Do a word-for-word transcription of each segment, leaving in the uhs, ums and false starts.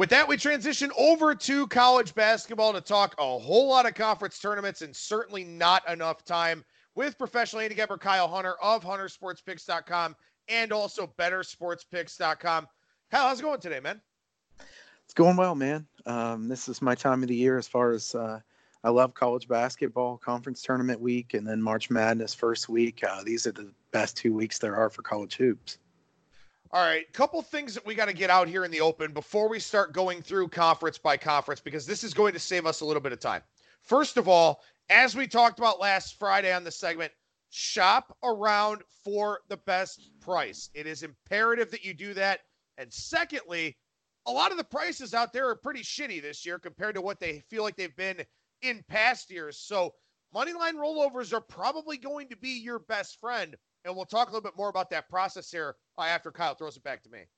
With that, we transition over to college basketball to talk a whole lot of conference tournaments and certainly not enough time with professional handicapper Kyle Hunter of hunter sports picks dot com and also better sports picks dot com. Kyle, how's it going today, man? It's going well, man. Um, this is my time of the year as far as uh, I love college basketball, conference tournament week, and then March Madness first week. Uh, these are the best two weeks there are for college hoops. All right, couple things that we got to get out here in the open before we start going through conference by conference, because this is going to save us a little bit of time. First of all, as we talked about last Friday on the segment, shop around for the best price. It is imperative that you do that. And secondly, a lot of the prices out there are pretty shitty this year compared to what they feel like they've been in past years. So moneyline rollovers are probably going to be your best friend. And we'll talk a little bit more about that process here uh, after Kyle throws it back to me.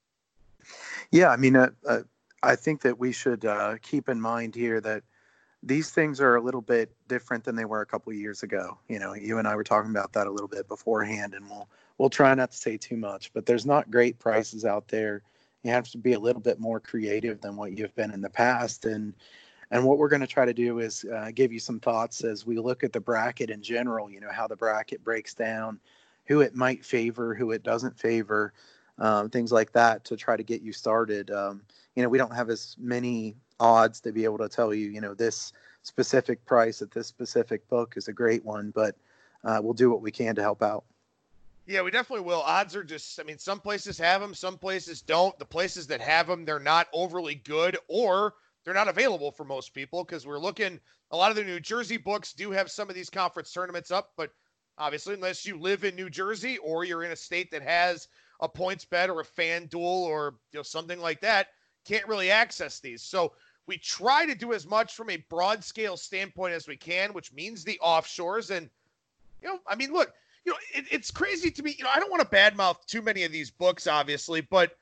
Yeah, I mean, uh, uh, I think that we should uh, keep in mind here that these things are a little bit different than they were a couple of years ago. You know, you and I were talking about that a little bit beforehand, and we'll we'll try not to say too much. But there's not great prices out there. You have to be a little bit more creative than what you've been in the past. And and what we're going to try to do is uh, give you some thoughts as we look at the bracket in general. You know, how the bracket breaks down, who it might favor, who it doesn't favor, um, things like that to try to get you started. Um, you know, we don't have as many odds to be able to tell you, you know, this specific price at this specific book is a great one, but uh, we'll do what we can to help out. Yeah, we definitely will. Odds are just, I mean, some places have them, some places don't. The places that have them, they're not overly good, or they're not available for most people, because we're looking, a lot of the New Jersey books do have some of these conference tournaments up, but obviously, unless you live in New Jersey or you're in a state that has a points bet or a FanDuel or you know something like that, can't really access these. So we try to do as much from a broad scale standpoint as we can, which means the offshores. And, you know, I mean, look, you know, it, it's crazy to me. You know, I don't want to badmouth too many of these books, obviously, but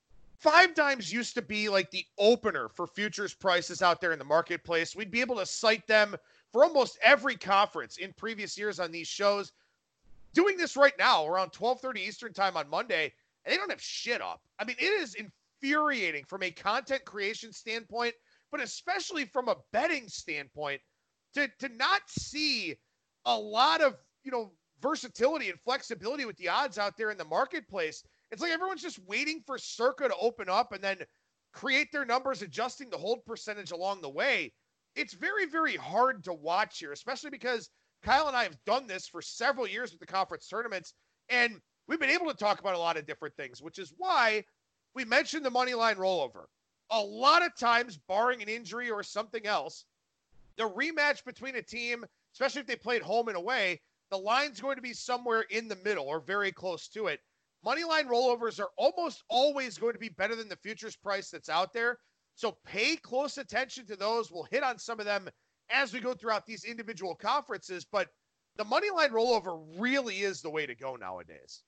Five Dimes used to be like the opener for futures prices out there in the marketplace. We'd be able to cite them for almost every conference in previous years on these shows. Doing this right now around twelve thirty Eastern time on Monday, and they don't have shit up. I mean, it is infuriating from a content creation standpoint, but especially from a betting standpoint, to, to not see a lot of, you know, versatility and flexibility with the odds out there in the marketplace. It's like everyone's just waiting for Circa to open up and then create their numbers, adjusting the hold percentage along the way. It's very, very hard to watch here, especially because Kyle and I have done this for several years with the conference tournaments, and we've been able to talk about a lot of different things, which is why we mentioned the money line rollover. A lot of times, barring an injury or something else, the rematch between a team, especially if they played home and away, the line's going to be somewhere in the middle or very close to it. Moneyline rollovers are almost always going to be better than the futures price that's out there. So pay close attention to those. We'll hit on some of them as we go throughout these individual conferences, but the moneyline rollover really is the way to go nowadays.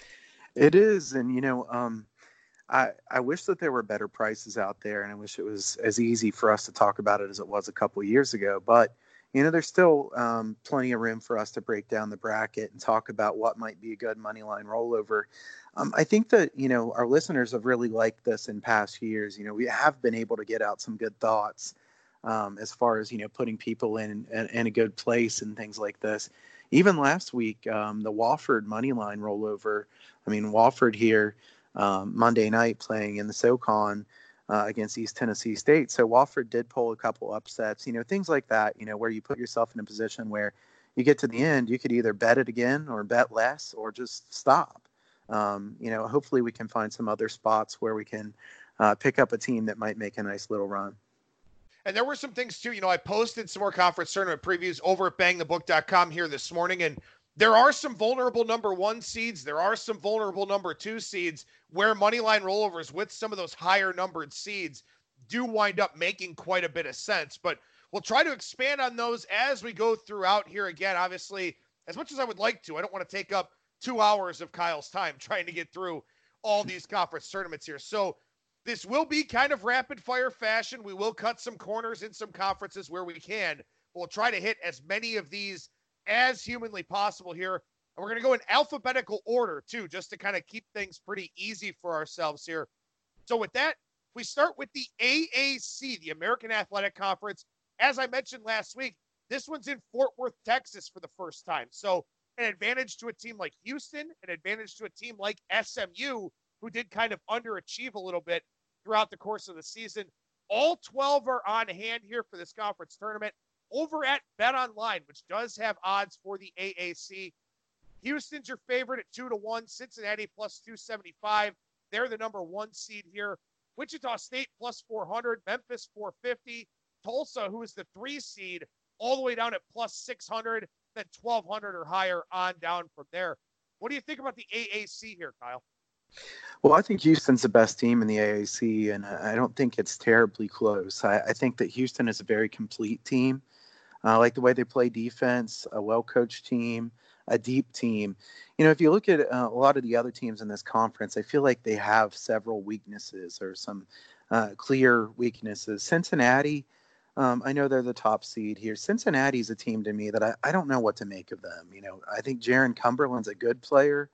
It is. And, you know, um, I, I wish that there were better prices out there, and I wish it was as easy for us to talk about it as it was a couple of years ago. But, you know, there's still um, plenty of room for us to break down the bracket and talk about what might be a good money line rollover. Um, I think that, you know, our listeners have really liked this in past years. You know, we have been able to get out some good thoughts um, as far as, you know, putting people in, in, in a good place and things like this. Even last week, um, the Wofford money line rollover, I mean, Wofford here um, Monday night playing in the SoCon uh, against East Tennessee State. So Wofford did pull a couple upsets, you know, things like that, you know, where you put yourself in a position where you get to the end, you could either bet it again or bet less or just stop. Um, you know, hopefully we can find some other spots where we can uh, pick up a team that might make a nice little run. And there were some things too, you know, I posted some more conference tournament previews over at bang the book dot com here this morning, and there are some vulnerable number one seeds. There are some vulnerable number two seeds where moneyline rollovers with some of those higher numbered seeds do wind up making quite a bit of sense. But we'll try to expand on those as we go throughout here. Again, obviously, as much as I would like to, I don't want to take up two hours of Kyle's time trying to get through all these conference tournaments here. So this will be kind of rapid fire fashion. We will cut some corners in some conferences where we can. We'll try to hit as many of these as humanly possible here. And we're going to go in alphabetical order too, just to kind of keep things pretty easy for ourselves here. So with that, We start with the A A C, the American Athletic Conference. As I mentioned last week, this one's in Fort Worth, Texas for the first time. So an advantage to a team like Houston, an advantage to a team like S M U, who did kind of underachieve a little bit throughout the course of the season. All twelve are on hand here for this conference tournament over at BetOnline, which does have odds for the A A C. Houston's your favorite at two to one, Cincinnati plus two seventy-five. They're the number one seed here. Wichita State plus four hundred, Memphis four fifty, Tulsa, who is the three seed, all the way down at plus six hundred, then twelve hundred or higher on down from there. What do you think about the A A C here, Kyle? Well, I think Houston's the best team in the A A C, and I don't think it's terribly close. I, I think that Houston is a very complete team. I uh, like the way they play defense, a well-coached team, a deep team. You know, if you look at uh, a lot of the other teams in this conference, I feel like they have several weaknesses or some uh, clear weaknesses. Cincinnati, um, I know they're the top seed here. Cincinnati's a team to me that I, I don't know what to make of them. You know, I think Jaron Cumberland's a good player.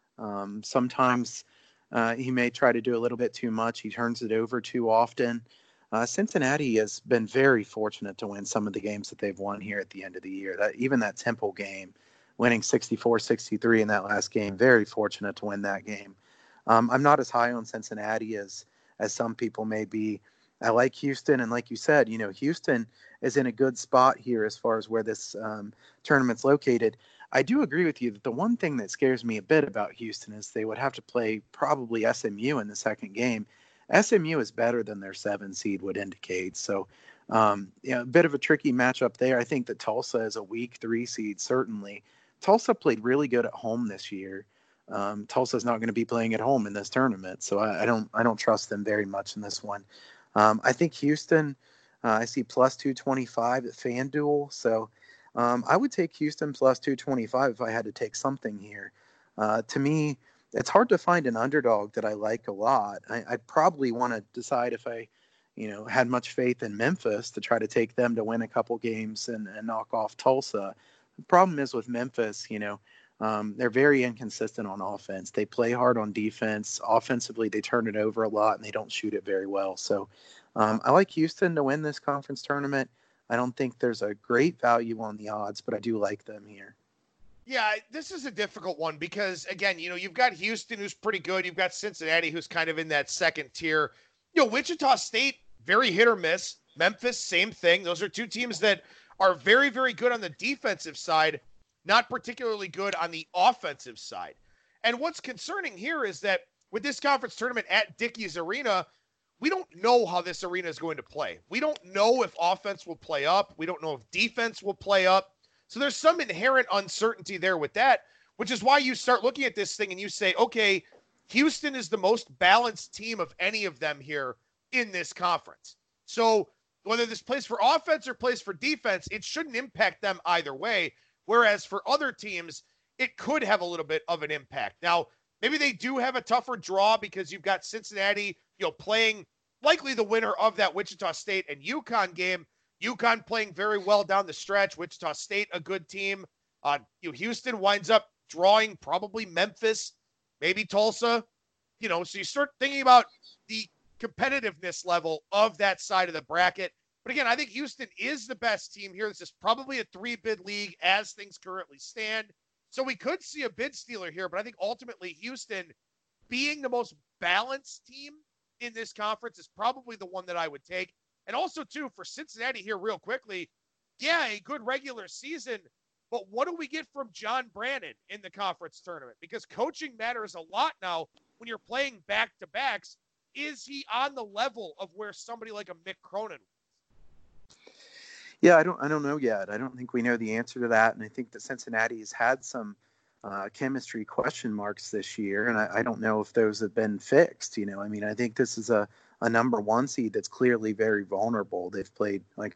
Um, sometimes uh, he may try to do a little bit too much. He turns it over too often. Uh, Cincinnati has been very fortunate to win some of the games that they've won here at the end of the year. That even that Temple game, winning sixty-four sixty-three in that last game, very fortunate to win that game. Um, I'm not as high on Cincinnati as as some people may be. I like Houston, and like you said, you know, Houston is in a good spot here as far as where this um, tournament's located. I do agree with you that the one thing that scares me a bit about Houston is they would have to play probably S M U in the second game. S M U is better than their seven seed would indicate. So, um, you know, a bit of a tricky matchup there. I think that Tulsa is a weak three seed, certainly. Tulsa played really good at home this year. Um, Tulsa's not going to be playing at home in this tournament, so I, I don't I don't trust them very much in this one. Um, I think Houston, uh, I see plus two twenty-five at FanDuel, so um, I would take Houston plus two twenty-five if I had to take something here. Uh, to me, it's hard to find an underdog that I like a lot. I, I'd probably want to decide if I, you know, had much faith in Memphis to try to take them to win a couple games and, and knock off Tulsa. The problem is with Memphis, you know, um, they're very inconsistent on offense. They play hard on defense. Offensively, they turn it over a lot and they don't shoot it very well. So um, I like Houston to win this conference tournament. I don't think there's a great value on the odds, but I do like them here. Yeah, this is a difficult one because, again, you know, you've got Houston, who's pretty good. You've got Cincinnati, who's kind of in that second tier. You know, Wichita State, very hit or miss. Memphis, same thing. Those are two teams that are very, very good on the defensive side, not particularly good on the offensive side. And what's concerning here is that with this conference tournament at Dickies Arena, we don't know how this arena is going to play. We don't know if offense will play up. We don't know if defense will play up. So there's some inherent uncertainty there with that, which is why you start looking at this thing and you say, okay, Houston is the most balanced team of any of them here in this conference. So whether this plays for offense or plays for defense, it shouldn't impact them either way. Whereas for other teams, it could have a little bit of an impact. Now, maybe they do have a tougher draw because you've got Cincinnati, you know, playing likely the winner of that Wichita State and UConn game. UConn playing very well down the stretch. Wichita State, a good team. Uh, you know, Houston winds up drawing probably Memphis, maybe Tulsa. You know, so you start thinking about the competitiveness level of that side of the bracket. But again, I think Houston is the best team here. This is probably a three-bid league as things currently stand. So we could see a bid stealer here, but I think ultimately Houston, being the most balanced team in this conference, is probably the one that I would take. And also, too, for Cincinnati here real quickly, yeah, a good regular season, but what do we get from John Brannen in the conference tournament? Because coaching matters a lot now when you're playing back-to-backs. Is he on the level of where somebody like a Mick Cronin was? Yeah, I don't I don't know yet. I don't think we know the answer to that. And I think that Cincinnati has had some uh, chemistry question marks this year. And I, I don't know if those have been fixed. You know, I mean, I think this is a, a number one seed that's clearly very vulnerable. They've played, like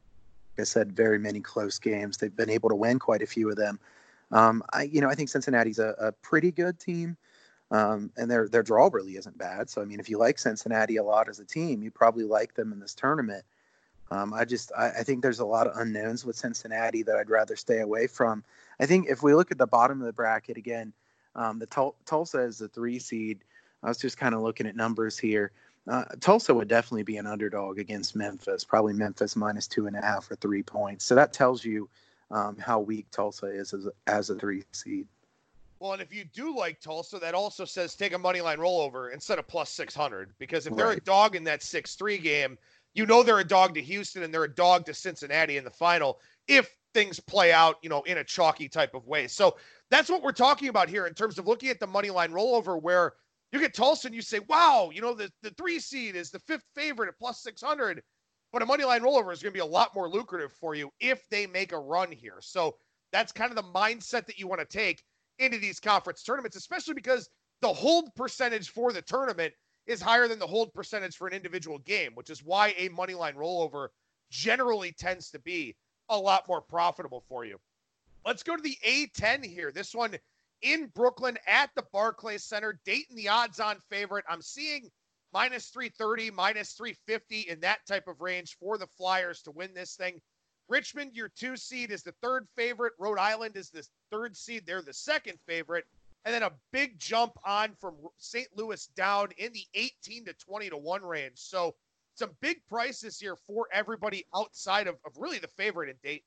I said, very many close games. They've been able to win quite a few of them. Um, I, you know, I think Cincinnati's a, a pretty good team. Um, and their their draw really isn't bad. So, I mean, if you like Cincinnati a lot as a team, you probably like them in this tournament. Um, I just I, I think there's a lot of unknowns with Cincinnati that I'd rather stay away from. I think if we look at the bottom of the bracket again, um, the Tul- Tulsa is the three seed. I was just kind of looking at numbers here. Uh, Tulsa would definitely be an underdog against Memphis, probably Memphis minus two and a half or three points. So that tells you um, how weak Tulsa is as a, as a three seed. Well, and if you do like Tulsa, that also says take a money line rollover instead of plus six hundred, because if they're Right. a dog in that six three game, you know they're a dog to Houston and they're a dog to Cincinnati in the final if things play out, you know, in a chalky type of way. So that's what we're talking about here in terms of looking at the money line rollover, where you get Tulsa and you say, wow, you know, the, the three seed is the fifth favorite at plus six hundred, but a money line rollover is going to be a lot more lucrative for you if they make a run here. So that's kind of the mindset that you want to take into these conference tournaments, especially because the hold percentage for the tournament is higher than the hold percentage for an individual game, which is why a money line rollover generally tends to be a lot more profitable for you. Let's go to the A ten here. This one in Brooklyn at the Barclays Center. Dayton, the odds-on favorite. I'm seeing minus three thirty, minus three fifty in that type of range for the Flyers to win this thing. Richmond, your two seed, is the third favorite. Rhode Island is the third seed. They're the second favorite. And then a big jump on from Saint Louis down in the eighteen to twenty to one range. So some big prices here for everybody outside of, of really the favorite in Dayton.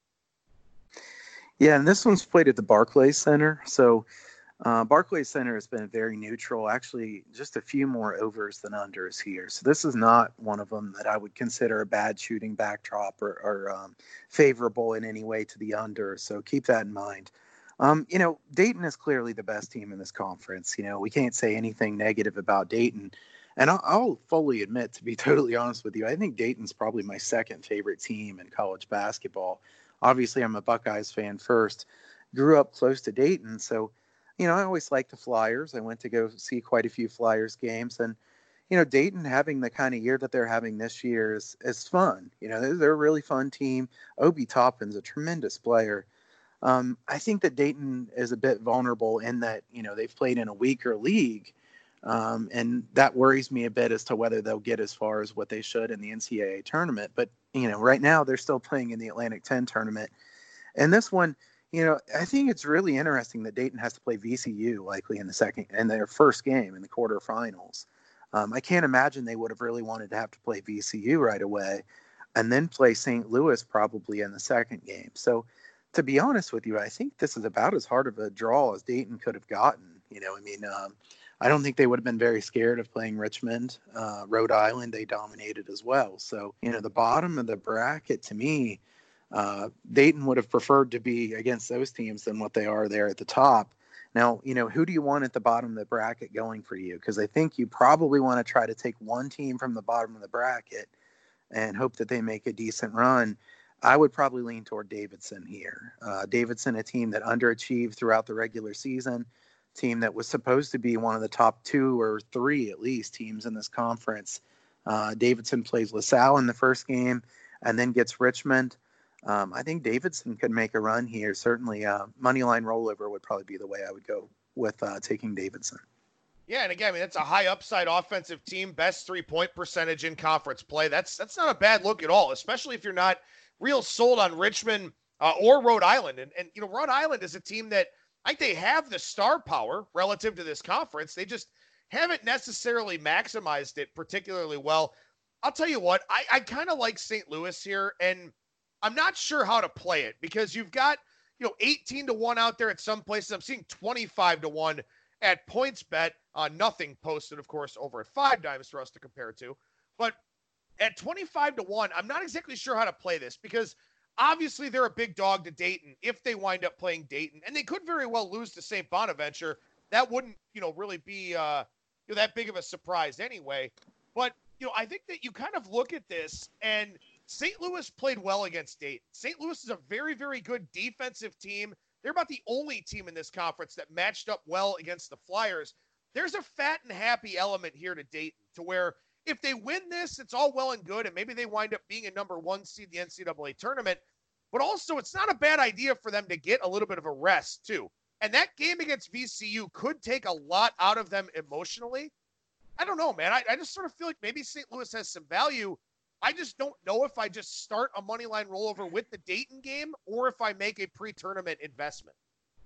Yeah, and this one's played at the Barclays Center. So uh, Barclays Center has been very neutral, actually just a few more overs than unders here. So this is not one of them that I would consider a bad shooting backdrop or, or um, favorable in any way to the under. So keep that in mind. Um, you know, Dayton is clearly the best team in this conference. You know, we can't say anything negative about Dayton. And I'll, I'll fully admit, to be totally honest with you, I think Dayton's probably my second favorite team in college basketball. Obviously, I'm a Buckeyes fan first. Grew up close to Dayton, so you know, I always liked the Flyers. I went to go see quite a few Flyers games, and you know, Dayton having the kind of year that they're having this year is is fun. You know, they're, they're a really fun team. Obi Toppin's a tremendous player. Um, I think that Dayton is a bit vulnerable in that you know they've played in a weaker league, um, and that worries me a bit as to whether they'll get as far as what they should in the N C double A tournament. But you know, right now they're still playing in the Atlantic ten tournament, and this one. You know, I think it's really interesting that Dayton has to play V C U likely in the second in their first game in the quarterfinals. Um, I can't imagine they would have really wanted to have to play V C U right away and then play Saint Louis probably in the second game. So to be honest with you, I think this is about as hard of a draw as Dayton could have gotten. You know, I mean, um, I don't think they would have been very scared of playing Richmond. Uh, Rhode Island, they dominated as well. So, you know, the bottom of the bracket to me, Uh, Dayton would have preferred to be against those teams than what they are there at the top. Now, you know, who do you want at the bottom of the bracket going for you? Because I think you probably want to try to take one team from the bottom of the bracket and hope that they make a decent run. I would probably lean toward Davidson here. Uh, Davidson, a team that underachieved throughout the regular season, team that was supposed to be one of the top two or three, at least, teams in this conference. Uh, Davidson plays LaSalle in the first game and then gets Richmond. Um, I think Davidson could make a run here. Certainly, uh, money line rollover would probably be the way I would go with uh, taking Davidson. Yeah, and again, I mean, that's a high upside offensive team, best three-point percentage in conference play. That's that's not a bad look at all, especially if you're not real sold on Richmond uh, or Rhode Island. And, and, you know, Rhode Island is a team that I think they have the star power relative to this conference. They just haven't necessarily maximized it particularly well. I'll tell you what, I, I kind of like Saint Louis here, and I'm not sure how to play it because you've got, you know, eighteen to one out there at some places. I'm seeing twenty-five to one at PointsBet. Uh, nothing posted, of course, over at Five Dimes for us to compare to. But at twenty-five to one, I'm not exactly sure how to play this because obviously they're a big dog to Dayton if they wind up playing Dayton. And they could very well lose to Saint Bonaventure. That wouldn't, you know, really be uh, you know, that big of a surprise anyway. But, you know, I think that you kind of look at this and – Saint Louis played well against Dayton. Saint Louis is a very, very good defensive team. They're about the only team in this conference that matched up well against the Flyers. There's a fat and happy element here to Dayton to where if they win this, it's all well and good, and maybe they wind up being a number one seed in the N C double A tournament. But also, it's not a bad idea for them to get a little bit of a rest, too. And that game against V C U could take a lot out of them emotionally. I don't know, man. I, I just sort of feel like maybe Saint Louis has some value. I just don't know if I just start a money line rollover with the Dayton game or if I make a pre-tournament investment.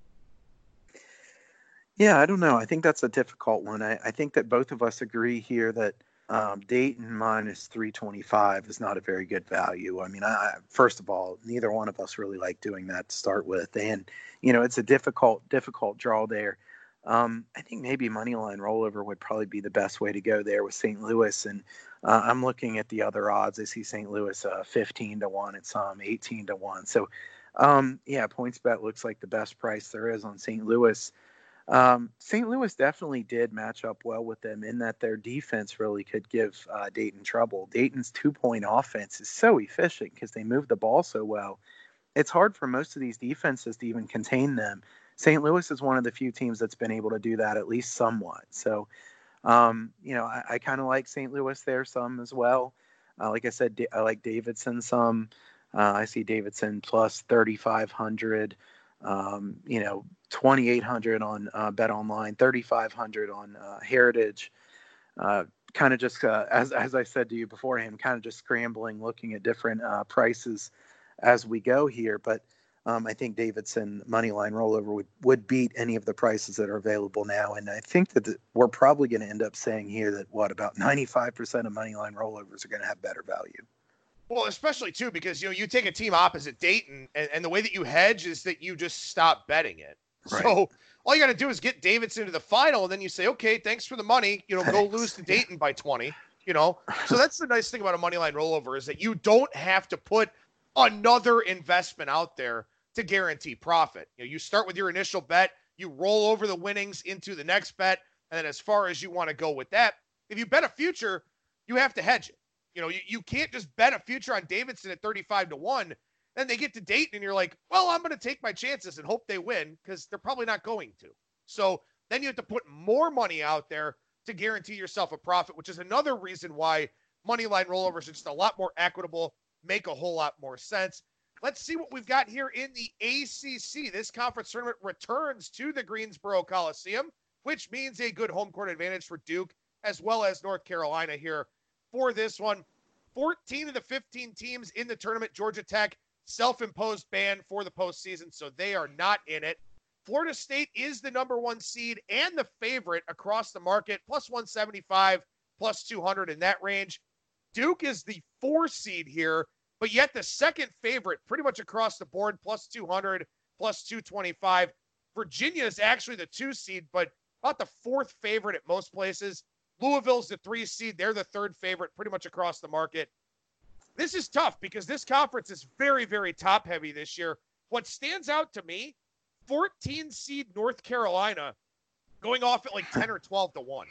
Yeah, I don't know. I think that's a difficult one. I, I think that both of us agree here that Um, Dayton minus three twenty-five is not a very good value. I mean, I, first of all, neither one of us really like doing that to start with. And, you know, it's a difficult, difficult draw there. Um, I think maybe Moneyline rollover would probably be the best way to go there with Saint Louis. And uh, I'm looking at the other odds. I see Saint Louis uh, fifteen to one at some, eighteen to one. So, um, yeah, PointsBet looks like the best price there is on Saint Louis. Um, Saint Louis definitely did match up well with them in that their defense really could give uh, Dayton trouble. Dayton's two-point offense is so efficient because they move the ball so well. It's hard for most of these defenses to even contain them. Saint Louis is one of the few teams that's been able to do that at least somewhat. So, um, you know, I, I kind of like Saint Louis there some as well. Uh, like I said, I like Davidson some. Uh, I see Davidson plus thirty-five hundred. Um, you know, twenty-eight hundred on uh, Bet Online, thirty-five hundred on uh, Heritage. Uh, kind of just, uh, as as I said to you beforehand, kind of just scrambling, looking at different uh, prices as we go here. But um, I think Davidson Moneyline rollover would, would beat any of the prices that are available now. And I think that the, we're probably going to end up saying here that, what, about ninety-five percent of Moneyline rollovers are going to have better value. Well, especially too, because, you know, you take a team opposite Dayton and, and the way that you hedge is that you just stop betting it. Right. So all you got to do is get Davidson to the final. And then you say, okay, thanks for the money, you know, thanks. Go lose to Dayton by twenty, you know? So that's the nice thing about a moneyline rollover is that you don't have to put another investment out there to guarantee profit. You know, you start with your initial bet, you roll over the winnings into the next bet. And then as far as you want to go with that, if you bet a future, you have to hedge it. You know, you, you can't just bet a future on Davidson at thirty-five to one. Then they get to Dayton and you're like, well, I'm going to take my chances and hope they win because they're probably not going to. So then you have to put more money out there to guarantee yourself a profit, which is another reason why money line rollovers are just a lot more equitable, make a whole lot more sense. Let's see what we've got here in the A C C. This conference tournament returns to the Greensboro Coliseum, which means a good home court advantage for Duke as well as North Carolina here for this one. fourteen of the fifteen teams in the tournament, Georgia Tech, self-imposed ban for the postseason, so they are not in it. Florida State is the number one seed and the favorite across the market, plus one seventy-five, plus two hundred in that range. Duke is the four seed here, but yet the second favorite pretty much across the board, plus two hundred, plus two twenty-five. Virginia is actually the two seed, but about the fourth favorite at most places. Louisville's the three seed. They're the third favorite pretty much across the market. This is tough because this conference is very, very top heavy this year. What stands out to me, fourteen seed North Carolina going off at like ten or twelve to one.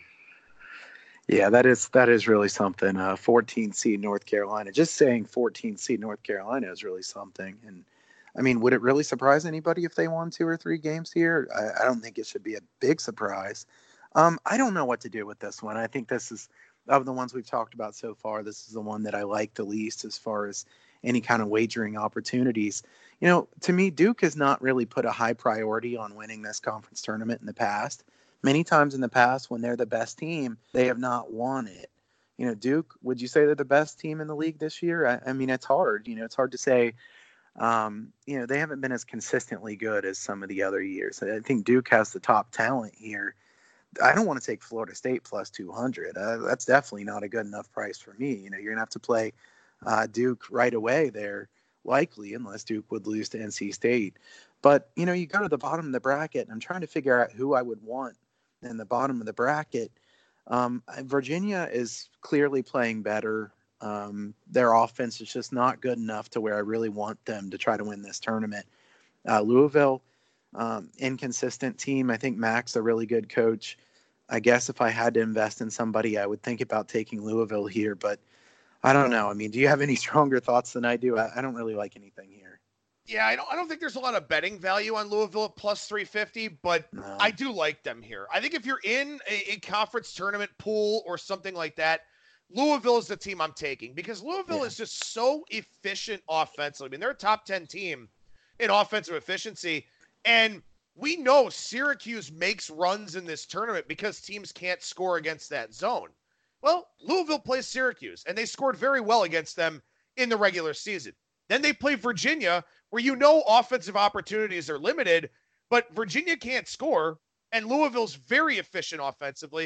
Yeah, that is that is really something. Uh, fourteen seed North Carolina. Just saying fourteen seed North Carolina is really something. And I mean, would it really surprise anybody if they won two or three games here? I, I don't think it should be a big surprise. Um, I don't know what to do with this one. I think this is, of the ones we've talked about so far, this is the one that I like the least as far as any kind of wagering opportunities. You know, to me, Duke has not really put a high priority on winning this conference tournament in the past. Many times in the past, when they're the best team, they have not won it. You know, Duke, would you say they're the best team in the league this year? I, I mean, it's hard. You know, it's hard to say. Um, you know, they haven't been as consistently good as some of the other years. I think Duke has the top talent here. I don't want to take Florida State plus two hundred. Uh, that's definitely not a good enough price for me. You know, you're going to have to play uh, Duke right away there, likely, unless Duke would lose to N C State. But, you know, you go to the bottom of the bracket, and I'm trying to figure out who I would want in the bottom of the bracket. Um, Virginia is clearly playing better. Um, their offense is just not good enough to where I really want them to try to win this tournament. Uh, Louisville, Um, inconsistent team. I think Mac's a really good coach. I guess if I had to invest in somebody, I would think about taking Louisville here, but I don't know. I mean, do you have any stronger thoughts than I do? I, I don't really like anything here. Yeah, I don't I don't think there's a lot of betting value on Louisville at plus three fifty, but no. I do like them here. I think if you're in a, a conference tournament pool or something like that, Louisville is the team I'm taking because Louisville yeah. is just so efficient offensively. I mean, they're a top ten team in offensive efficiency. And we know Syracuse makes runs in this tournament because teams can't score against that zone. Well, Louisville plays Syracuse, and they scored very well against them in the regular season. Then they play Virginia, where you know offensive opportunities are limited, but Virginia can't score, and Louisville's very efficient offensively.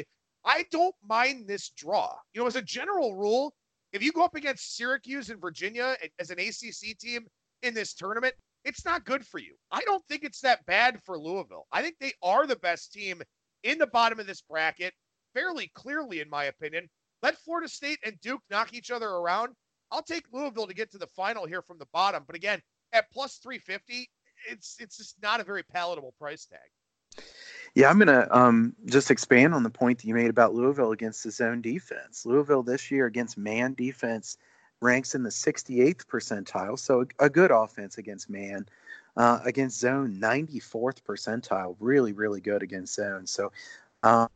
I don't mind this draw. You know, as a general rule, if you go up against Syracuse and Virginia as an A C C team in this tournament, it's not good for you. I don't think it's that bad for Louisville. I think they are the best team in the bottom of this bracket, fairly clearly, in my opinion. Let Florida State and Duke knock each other around. I'll take Louisville to get to the final here from the bottom. But again, at plus three fifty, it's it's just not a very palatable price tag. Yeah, I'm going to um, just expand on the point that you made about Louisville against the zone defense. Louisville this year against man defense ranks in the sixty-eighth percentile, so a, a good offense against man. Uh, against zone, ninety-fourth percentile, really, really good against zone. So um,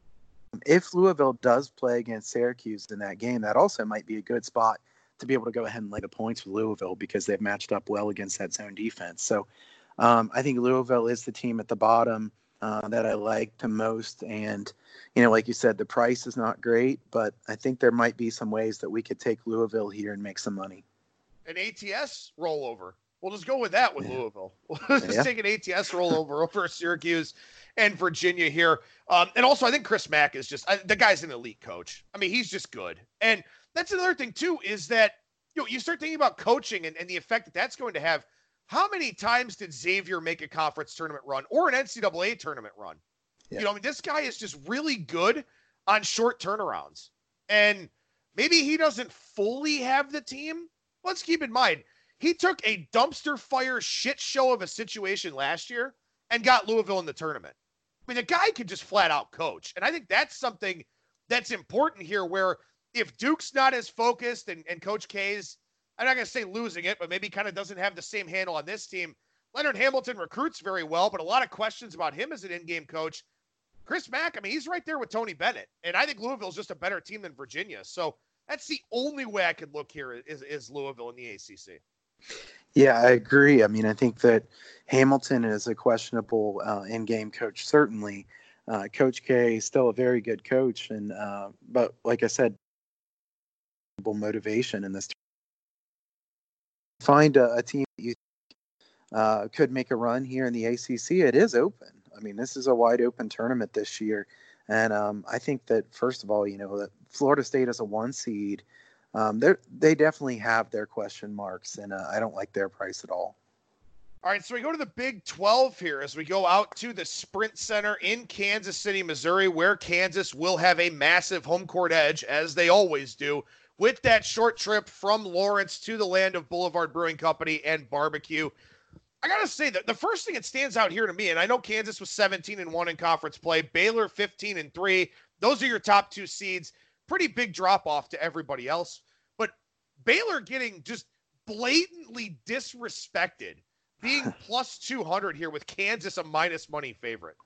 if Louisville does play against Syracuse in that game, that also might be a good spot to be able to go ahead and lay the points with Louisville because they've matched up well against that zone defense. So um, I think Louisville is the team at the bottom uh, that I like the most. And, you know, like you said, the price is not great, but I think there might be some ways that we could take Louisville here and make some money. An A T S rollover. We'll just go with that with yeah. Louisville. We'll just yeah. take an A T S rollover over Syracuse and Virginia here. Um, and also, I think Chris Mack is just, I, the guy's an elite coach. I mean, he's just good. And that's another thing, too, is that, you know, you start thinking about coaching and, and the effect that that's going to have. How many times did Xavier make a conference tournament run or an N C double A tournament run? Yeah. You know, I mean, this guy is just really good on short turnarounds. And maybe he doesn't fully have the team. Let's keep in mind, he took a dumpster fire shit show of a situation last year and got Louisville in the tournament. I mean, the guy could just flat out coach. And I think that's something that's important here where if Duke's not as focused and, and Coach K's, I'm not going to say losing it, but maybe kind of doesn't have the same handle on this team. Leonard Hamilton recruits very well, but a lot of questions about him as an in-game coach. Chris Mack, I mean, he's right there with Tony Bennett. And I think Louisville's just a better team than Virginia. So that's the only way I could look here is, is Louisville in the A C C. Yeah, I agree. I mean, I think that Hamilton is a questionable uh, in-game coach, certainly. Uh, Coach K is still a very good coach, and uh, but like I said, motivation in this. Find a, a team that you uh, could make a run here in the A C C. It is open. I mean, this is a wide open tournament this year, and um, I think that first of all, you know, that Florida State is a one seed. Um, they they definitely have their question marks, and uh, I don't like their price at all. All right, so we go to the Big twelve here as we go out to the Sprint Center in Kansas City, Missouri, where Kansas will have a massive home court edge, as they always do, with that short trip from Lawrence to the land of Boulevard Brewing Company and barbecue. I got to say that the first thing that stands out here to me, and I know Kansas was seventeen and one in conference play, Baylor fifteen and three. Those are your top two seeds. Pretty big drop off to everybody else. But Baylor getting just blatantly disrespected, being plus two hundred here with Kansas a minus money favorite.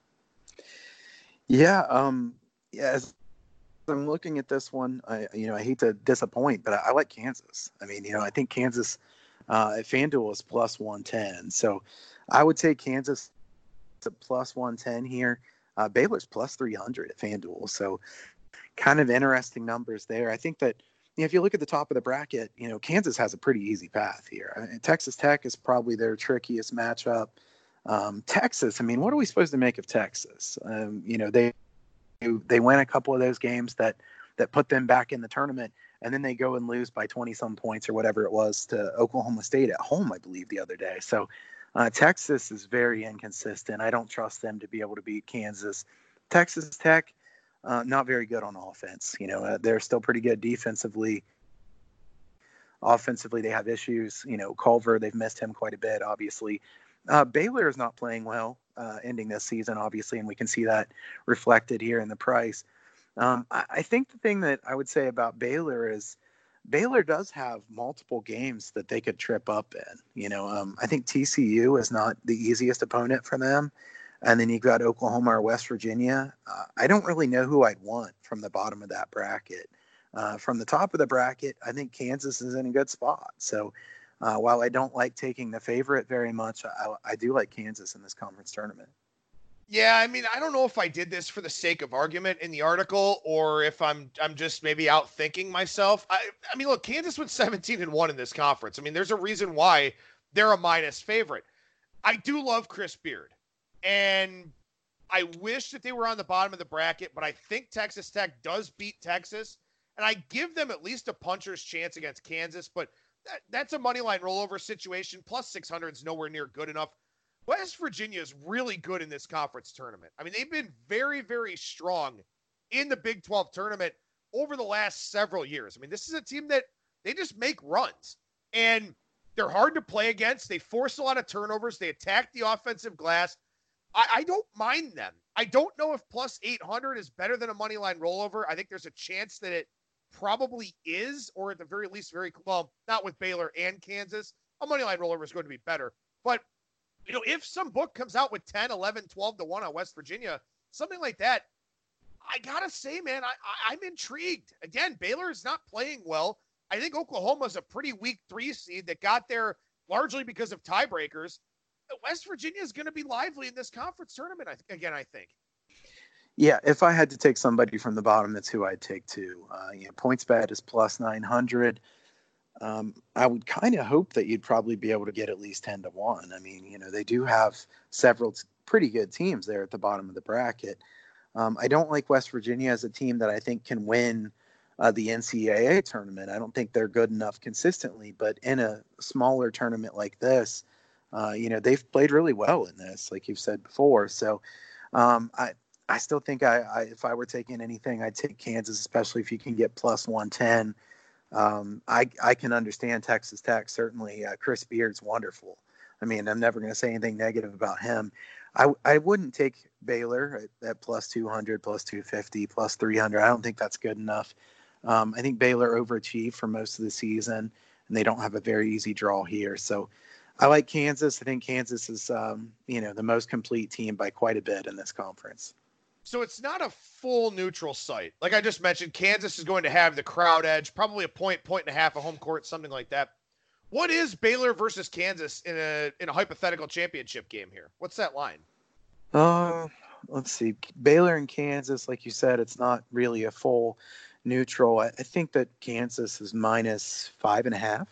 Yeah, um, yes. I'm looking at this one. I, you know, I hate to disappoint, but I, I like Kansas. I mean, you know, I think Kansas uh, at FanDuel is plus one ten. So I would take Kansas to plus one ten here. Uh, Baylor's plus three hundred at FanDuel. So kind of interesting numbers there. I think that, you know, if you look at the top of the bracket, you know, Kansas has a pretty easy path here. I mean, Texas Tech is probably their trickiest matchup. Um, Texas, I mean, what are we supposed to make of Texas? Um, you know, they they win a couple of those games that that put them back in the tournament, and then they go and lose by twenty some points or whatever it was to Oklahoma State at home, I believe, the other day. So uh, Texas is very inconsistent. I don't trust them to be able to beat Kansas. Texas Tech, uh, not very good on offense. You know, uh, they're still pretty good defensively. Offensively, they have issues. You know, Culver, they've missed him quite a bit, obviously. Uh, Baylor is not playing well, uh, ending this season, obviously, and we can see that reflected here in the price. Um, I, I think the thing that I would say about Baylor is Baylor does have multiple games that they could trip up in. You know, um, I think T C U is not the easiest opponent for them. And then you've got Oklahoma or West Virginia. Uh, I don't really know who I'd want from the bottom of that bracket. Uh, from the top of the bracket, I think Kansas is in a good spot. So uh, while I don't like taking the favorite very much, I, I do like Kansas in this conference tournament. Yeah, I mean, I don't know if I did this for the sake of argument in the article or if I'm I'm just maybe out thinking myself. I, I mean, look, Kansas went seventeen and one in this conference. I mean, there's a reason why they're a minus favorite. I do love Chris Beard. And I wish that they were on the bottom of the bracket, but I think Texas Tech does beat Texas, and I give them at least a puncher's chance against Kansas, but that, that's a money line rollover situation. Plus six hundred is nowhere near good enough. West Virginia is really good in this conference tournament. I mean, they've been very, very strong in the Big twelve tournament over the last several years. I mean, this is a team that they just make runs, and they're hard to play against. They force a lot of turnovers. They attack the offensive glass. I, I don't mind them. I don't know if plus eight hundred is better than a money line rollover. I think there's a chance that it probably is, or at the very least, very well, not with Baylor and Kansas. A money line rollover is going to be better. But, you know, if some book comes out with ten, eleven, twelve to one on West Virginia, something like that, I got to say, man, I, I, I'm intrigued. Again, Baylor is not playing well. I think Oklahoma's a pretty weak three seed that got there largely because of tiebreakers. West Virginia is going to be lively in this conference tournament, I th- again, I think. Yeah, if I had to take somebody from the bottom, that's who I'd take too. Uh, you know, PointsBet is plus nine hundred. Um, I would kind of hope that you'd probably be able to get at least ten to one. I mean, you know, they do have several t- pretty good teams there at the bottom of the bracket. Um, I don't like West Virginia as a team that I think can win uh, the N C double A tournament. I don't think they're good enough consistently, but in a smaller tournament like this, uh, you know, they've played really well in this, like you've said before. So um, I, I still think I, I, if I were taking anything, I'd take Kansas, especially if you can get plus one ten. Um, I, I can understand Texas Tech. Certainly. Uh, Chris Beard's wonderful. I mean, I'm never going to say anything negative about him. I, I wouldn't take Baylor at, at plus two hundred, plus two fifty, plus three hundred. I don't think that's good enough. Um, I think Baylor overachieved for most of the season, and they don't have a very easy draw here. So I like Kansas. I think Kansas is, um, you know, the most complete team by quite a bit in this conference. So it's not a full neutral site. Like I just mentioned, Kansas is going to have the crowd edge, probably a point, point and a half, a home court, something like that. What is Baylor versus Kansas in a in a hypothetical championship game here? What's that line? Uh, let's see. Baylor and Kansas, like you said, it's not really a full neutral. I, I think that Kansas is minus five and a half.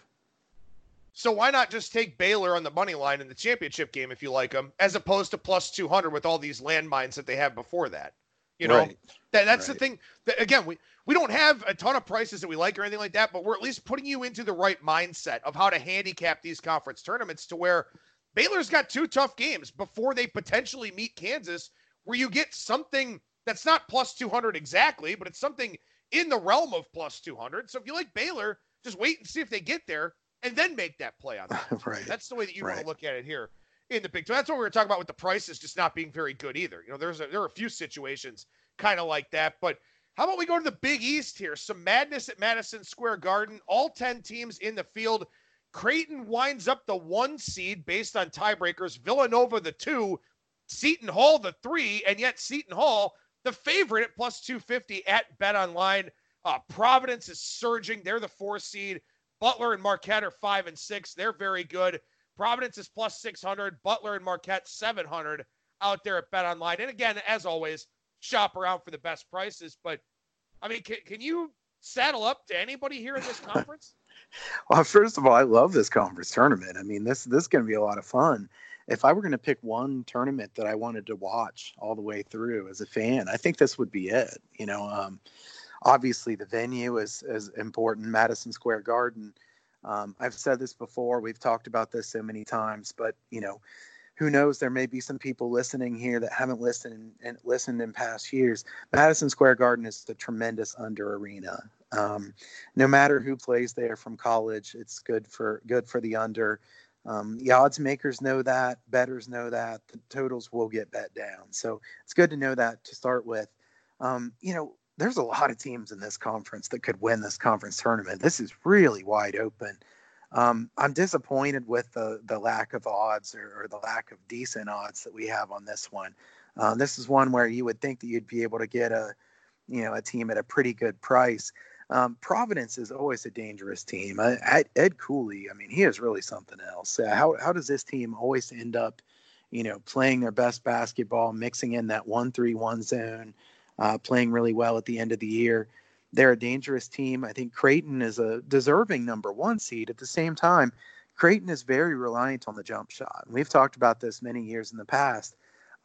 So why not just take Baylor on the money line in the championship game if you like them, as opposed to plus two hundred with all these landmines that they have before that? You know, right. that that's right. the thing. That, again, we, we don't have a ton of prices that we like or anything like that, but we're at least putting you into the right mindset of how to handicap these conference tournaments to where Baylor's got two tough games before they potentially meet Kansas, where you get something that's not plus two hundred exactly, but it's something in the realm of plus two hundred. So if you like Baylor, just wait and see if they get there, and then make that play on that. Right. That's the way that you right. want to look at it here in the Big twelve. That's what we were talking about with the prices just not being very good either. You know, there's a, there are a few situations kind of like that. But how about we go to the Big East here? Some madness at Madison Square Garden. All ten teams in the field. Creighton winds up the one seed based on tiebreakers. Villanova the two. Seton Hall the three. And yet Seton Hall, the favorite at plus two fifty at BetOnline. Uh, Providence is surging. They're the four seed. Butler and Marquette are five and six. They're very good. Providence is plus six hundred. Butler and Marquette seven hundred out there at BetOnline. And again, as always, shop around for the best prices. But I mean, can, can you saddle up to anybody here in this conference? Well, first of all, I love this conference tournament. I mean, this this is going to be a lot of fun. If I were going to pick one tournament that I wanted to watch all the way through as a fan, I think this would be it. You know, um, obviously the venue is, is important. Madison Square Garden. Um, I've said this before. We've talked about this so many times, but you know, who knows? There may be some people listening here that haven't listened and listened in past years. Madison Square Garden is a tremendous under arena. Um, no matter who plays there from college, it's good for good for the under. Um, the odds makers know that, bettors know that, the totals will get bet down. So it's good to know that to start with. Um, you know, there's a lot of teams in this conference that could win this conference tournament. This is really wide open. Um, I'm disappointed with the the lack of odds or, or the lack of decent odds that we have on this one. Uh, this is one where you would think that you'd be able to get a, you know, a team at a pretty good price. Um, Providence is always a dangerous team. Uh, Ed Cooley, I mean, he is really something else. Uh, how how does this team always end up, you know, playing their best basketball, mixing in that one three one zone, uh, playing really well at the end of the year? They're a dangerous team. I think Creighton is a deserving number one seed. At the same time, Creighton is very reliant on the jump shot. And we've talked about this many years in the past.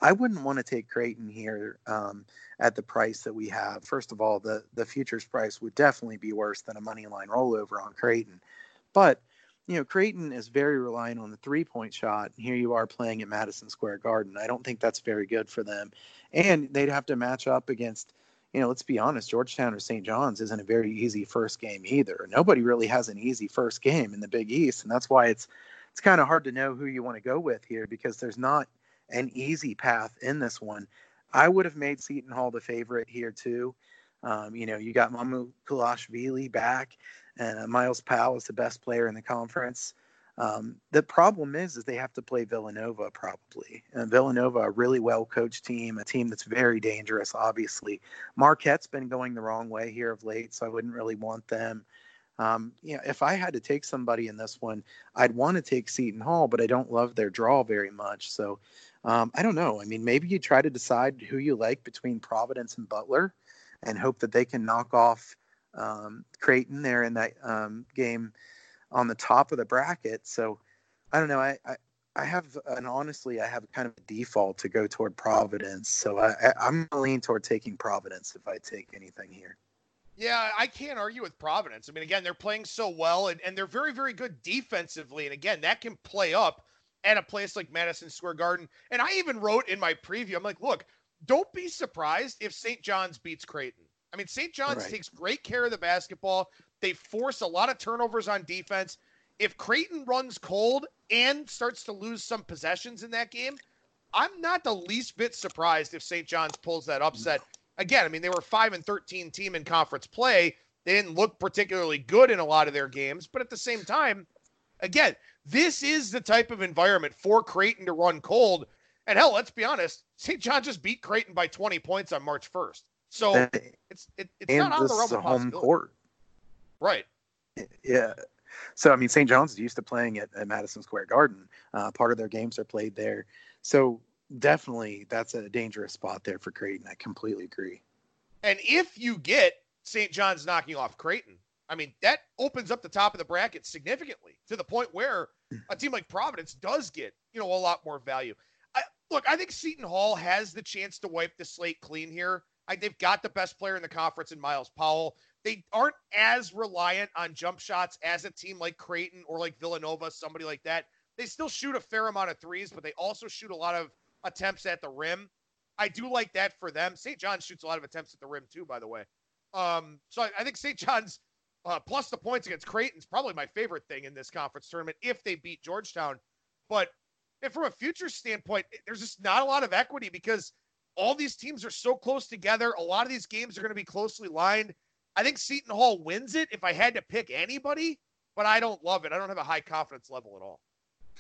I wouldn't want to take Creighton here um, at the price that we have. First of all, the the futures price would definitely be worse than a money line rollover on Creighton. But you know, Creighton is very reliant on the three point shot. Here you are playing at Madison Square Garden. I don't think that's very good for them, and they'd have to match up against. You know, let's be honest, Georgetown or Saint John's isn't a very easy first game either. Nobody really has an easy first game in the Big East, and that's why it's it's kind of hard to know who you want to go with here because there's not an easy path in this one. I would have made Seton Hall the favorite here too. Um, you know, you got Mamu Kulashvili back, and uh, Miles Powell is the best player in the conference. Um, the problem is, is they have to play Villanova probably. And Villanova, a really well-coached team, a team that's very dangerous, obviously. Marquette's been going the wrong way here of late, so I wouldn't really want them. Um, you know, if I had to take somebody in this one, I'd want to take Seton Hall, but I don't love their draw very much. So um, I don't know. I mean, maybe you try to decide who you like between Providence and Butler and hope that they can knock off um, Creighton there in that um, game on the top of the bracket. So I don't know. I, I, I have, and honestly, I have kind of a default to go toward Providence. So I, I, I'm going to lean toward taking Providence if I take anything here. Yeah, I can't argue with Providence. I mean, again, they're playing so well, and, and they're very, very good defensively. And again, that can play up at a place like Madison Square Garden. And I even wrote in my preview, I'm like, look, don't be surprised if Saint John's beats Creighton. I mean, Saint John's Right. takes great care of the basketball. They force a lot of turnovers on defense. If Creighton runs cold and starts to lose some possessions in that game, I'm not the least bit surprised if Saint John's pulls that upset. Again, I mean, they were five and thirteen team in conference play. They didn't look particularly good in a lot of their games, but at the same time, again, this is the type of environment for Creighton to run cold. And hell, let's be honest, Saint John just beat Creighton by twenty points on March first. So Uh, it's it, it's and not out of this the realm is a of home possibility. court. Right. Yeah. So, I mean, Saint John's is used to playing at, at Madison Square Garden. Uh, part of their games are played there. So definitely that's a dangerous spot there for Creighton. I completely agree. And if you get Saint John's knocking off Creighton, I mean, that opens up the top of the bracket significantly to the point where a team like Providence does get, you know, a lot more value. I, look, I think Seton Hall has the chance to wipe the slate clean here. I, they've got the best player in the conference in Miles Powell. They aren't as reliant on jump shots as a team like Creighton or like Villanova, somebody like that. They still shoot a fair amount of threes, but they also shoot a lot of attempts at the rim. I do like that for them. Saint John's shoots a lot of attempts at the rim too, by the way. Um, so I, I think Saint John's uh, plus the points against Creighton is probably my favorite thing in this conference tournament if they beat Georgetown. But and from a future standpoint, there's just not a lot of equity because all these teams are so close together. A lot of these games are going to be closely lined. I think Seton Hall wins it if I had to pick anybody, but I don't love it. I don't have a high confidence level at all.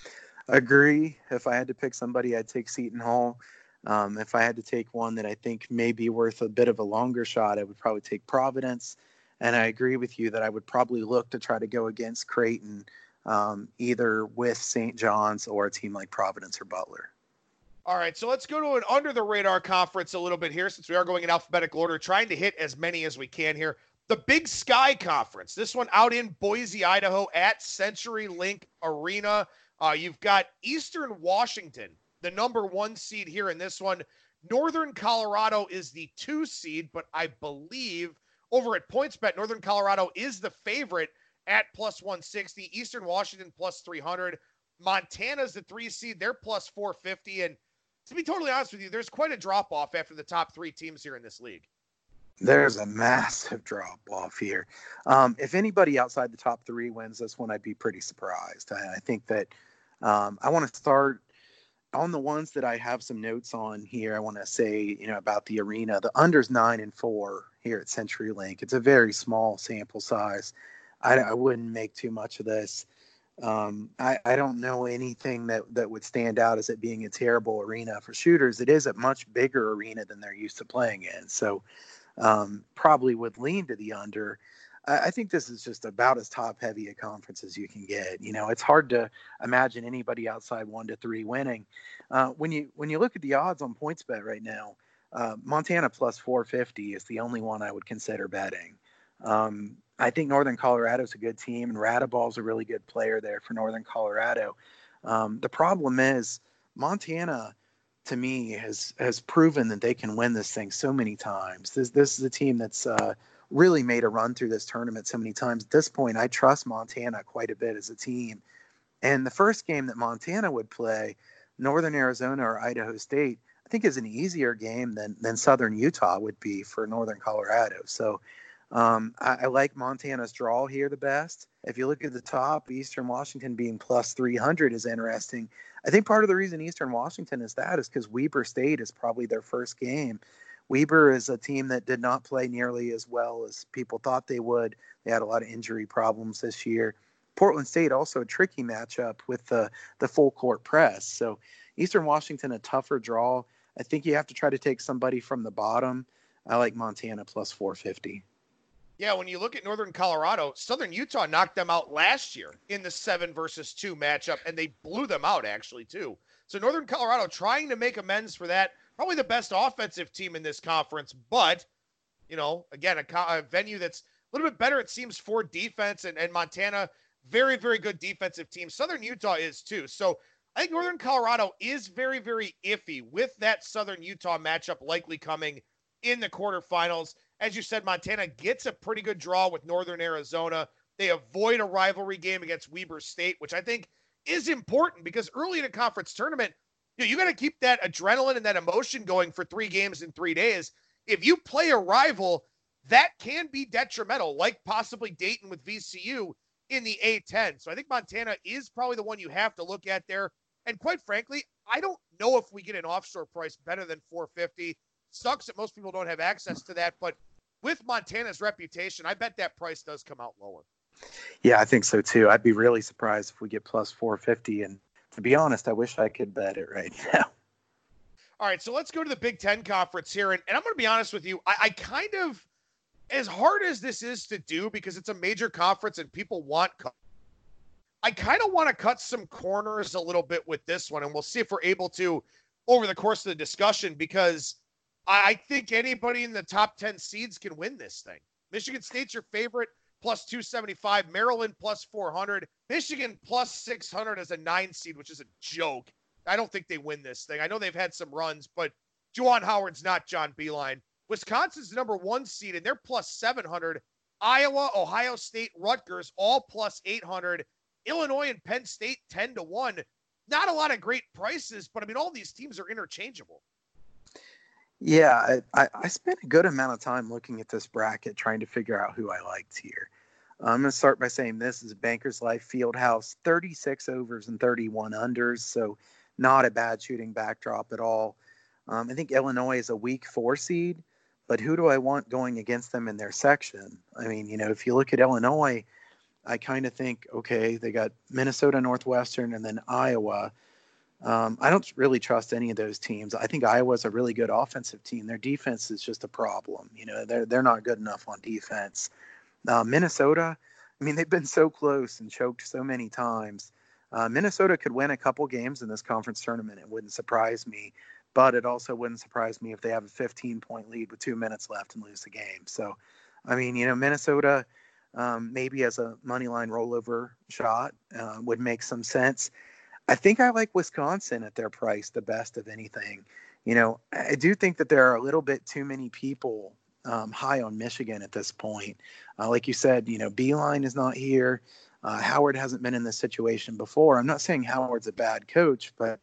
Agree. If I had to pick somebody, I'd take Seton Hall. Um, if I had to take one that I think may be worth a bit of a longer shot, I would probably take Providence. And I agree with you that I would probably look to try to go against Creighton, um, either with Saint John's or a team like Providence or Butler. All right, so let's go to an under-the-radar conference a little bit here since we are going in alphabetical order, trying to hit as many as we can here. The Big Sky Conference, this one out in Boise, Idaho at CenturyLink Arena. Uh, you've got Eastern Washington, the number one seed here in this one. Northern Colorado is the two seed, but I believe over at PointsBet, Northern Colorado is the favorite at plus one sixty. Eastern Washington plus three hundred. Montana's the three seed. They're plus four fifty. And to be totally honest with you, there's quite a drop-off after the top three teams here in this league. There's a massive drop-off here. Um, if anybody outside the top three wins this one, I'd be pretty surprised. I, I think that um, I want to start on the ones that I have some notes on here. I want to say, you know, about the arena. The under's nine and four here at CenturyLink. It's a very small sample size. I, I wouldn't make too much of this. Um, I, I don't know anything that, that would stand out as it being a terrible arena for shooters. It is a much bigger arena than they're used to playing in. So um, probably would lean to the under. I, I think this is just about as top heavy a conference as you can get. You know, it's hard to imagine anybody outside one to three winning. Uh, when you, when you look at the odds on PointsBet right now, uh, Montana plus four fifty is the only one I would consider betting. Um, I think Northern Colorado's a good team, and Radaball's a really good player there for Northern Colorado. Um, the problem is Montana, to me, has has proven that they can win this thing so many times. This this is a team that's uh, really made a run through this tournament so many times. At this point, I trust Montana quite a bit as a team. And the first game that Montana would play, Northern Arizona or Idaho State, I think is an easier game than than Southern Utah would be for Northern Colorado. So um, I, I like Montana's draw here the best. If you look at the top, Eastern Washington being plus three hundred is interesting. I think part of the reason Eastern Washington is that is because Weber State is probably their first game. Weber is a team that did not play nearly as well as people thought they would. They had a lot of injury problems this year. Portland State also a tricky matchup with the, the full court press. So Eastern Washington, a tougher draw. I think you have to try to take somebody from the bottom. I like Montana plus four fifty. Yeah, when you look at Northern Colorado, Southern Utah knocked them out last year in the seven versus two matchup, and they blew them out actually too. So Northern Colorado trying to make amends for that. Probably the best offensive team in this conference, but, you know, again, a, co- a venue that's a little bit better, it seems, for defense, and, and Montana, very, very good defensive team. Southern Utah is too. So I think Northern Colorado is very, very iffy with that Southern Utah matchup likely coming in the quarterfinals. As you said, Montana gets a pretty good draw with Northern Arizona. They avoid a rivalry game against Weber State, which I think is important because early in a conference tournament, you know, you got to keep that adrenaline and that emotion going for three games in three days. If you play a rival, that can be detrimental, like possibly Dayton with V C U in the A ten. So I think Montana is probably the one you have to look at there. And quite frankly, I don't know if we get an offshore price better than four fifty. Sucks that most people don't have access to that, but with Montana's reputation, I bet that price does come out lower. Yeah, I think so too. I'd be really surprised if we get plus four fifty. And to be honest, I wish I could bet it right now. All right, so let's go to the Big Ten Conference here. And, and I'm going to be honest with you, I, I kind of, as hard as this is to do because it's a major conference and people want, I kind of want to cut some corners a little bit with this one. And we'll see if we're able to over the course of the discussion because I think anybody in the top ten seeds can win this thing. Michigan State's your favorite, plus two seventy-five. Maryland, plus four hundred. Michigan, plus six hundred as a nine seed, which is a joke. I don't think they win this thing. I know they've had some runs, but Juwan Howard's not John Beilein. Wisconsin's the number one seed, and they're plus seven hundred. Iowa, Ohio State, Rutgers, all plus eight hundred. Illinois and Penn State, ten to one. Not a lot of great prices, but, I mean, all these teams are interchangeable. Yeah, I, I spent a good amount of time looking at this bracket, trying to figure out who I liked here. I'm going to start by saying this is Bankers Life Fieldhouse, thirty-six overs and thirty-one unders, so not a bad shooting backdrop at all. Um, I think Illinois is a weak four seed, but who do I want going against them in their section? I mean, you know, if you look at Illinois, I kind of think, okay, they got Minnesota Northwestern and then Iowa. Um, I don't really trust any of those teams. I think Iowa's a really good offensive team. Their defense is just a problem. You know, they're they're not good enough on defense. Uh, Minnesota, I mean, they've been so close and choked so many times. Uh, Minnesota could win a couple games in this conference tournament. It wouldn't surprise me, but it also wouldn't surprise me if they have a fifteen-point lead with two minutes left and lose the game. So, I mean, you know, Minnesota um, maybe as a money line rollover shot uh, would make some sense. I think I like Wisconsin at their price the best of anything. You know, I do think that there are a little bit too many people um, high on Michigan at this point. Uh, like you said, you know, Beilein is not here. Uh, Howard hasn't been in this situation before. I'm not saying Howard's a bad coach, but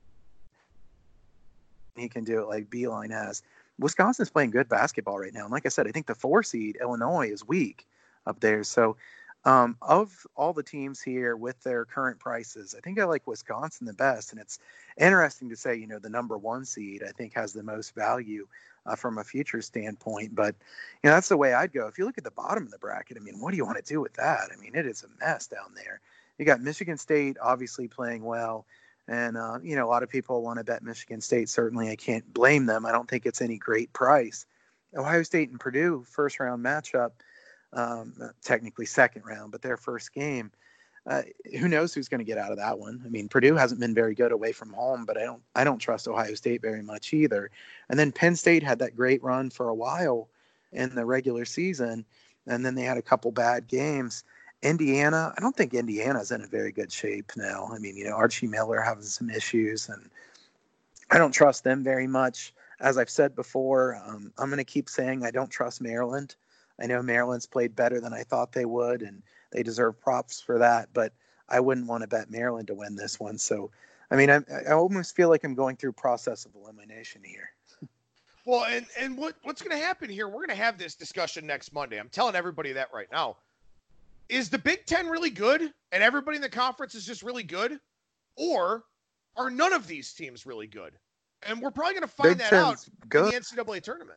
he can do it like Beilein has. Wisconsin's playing good basketball right now. And like I said, I think the four seed, Illinois, is weak up there. So um, of all the teams here with their current prices, I think I like Wisconsin the best. And it's interesting to say, you know, the number one seed, I think, has the most value uh, from a future standpoint. But, you know, that's the way I'd go. If you look at the bottom of the bracket, I mean, what do you want to do with that? I mean, it is a mess down there. You got Michigan State obviously playing well. And, uh, you know, a lot of people want to bet Michigan State. Certainly, I can't blame them. I don't think it's any great price. Ohio State and Purdue, first round matchup, um, technically second round, but their first game. Uh, who knows who's going to get out of that one? I mean, Purdue hasn't been very good away from home, but I don't, I don't trust Ohio State very much either. And then Penn State had that great run for a while in the regular season, and then they had a couple bad games. Indiana, I don't think Indiana's in a very good shape now. I mean, you know, Archie Miller having some issues, and I don't trust them very much. As I've said before, um, I'm going to keep saying I don't trust Maryland. I know Maryland's played better than I thought they would, and they deserve props for that. But I wouldn't want to bet Maryland to win this one. So, I mean, I, I almost feel like I'm going through process of elimination here. Well, and, and what, what's going to happen here, we're going to have this discussion next Monday. I'm telling everybody that right now. Is the Big Ten really good and everybody in the conference is just really good? Or are none of these teams really good? And we're probably going to find Big that Ten's out good. in the N C double A tournament.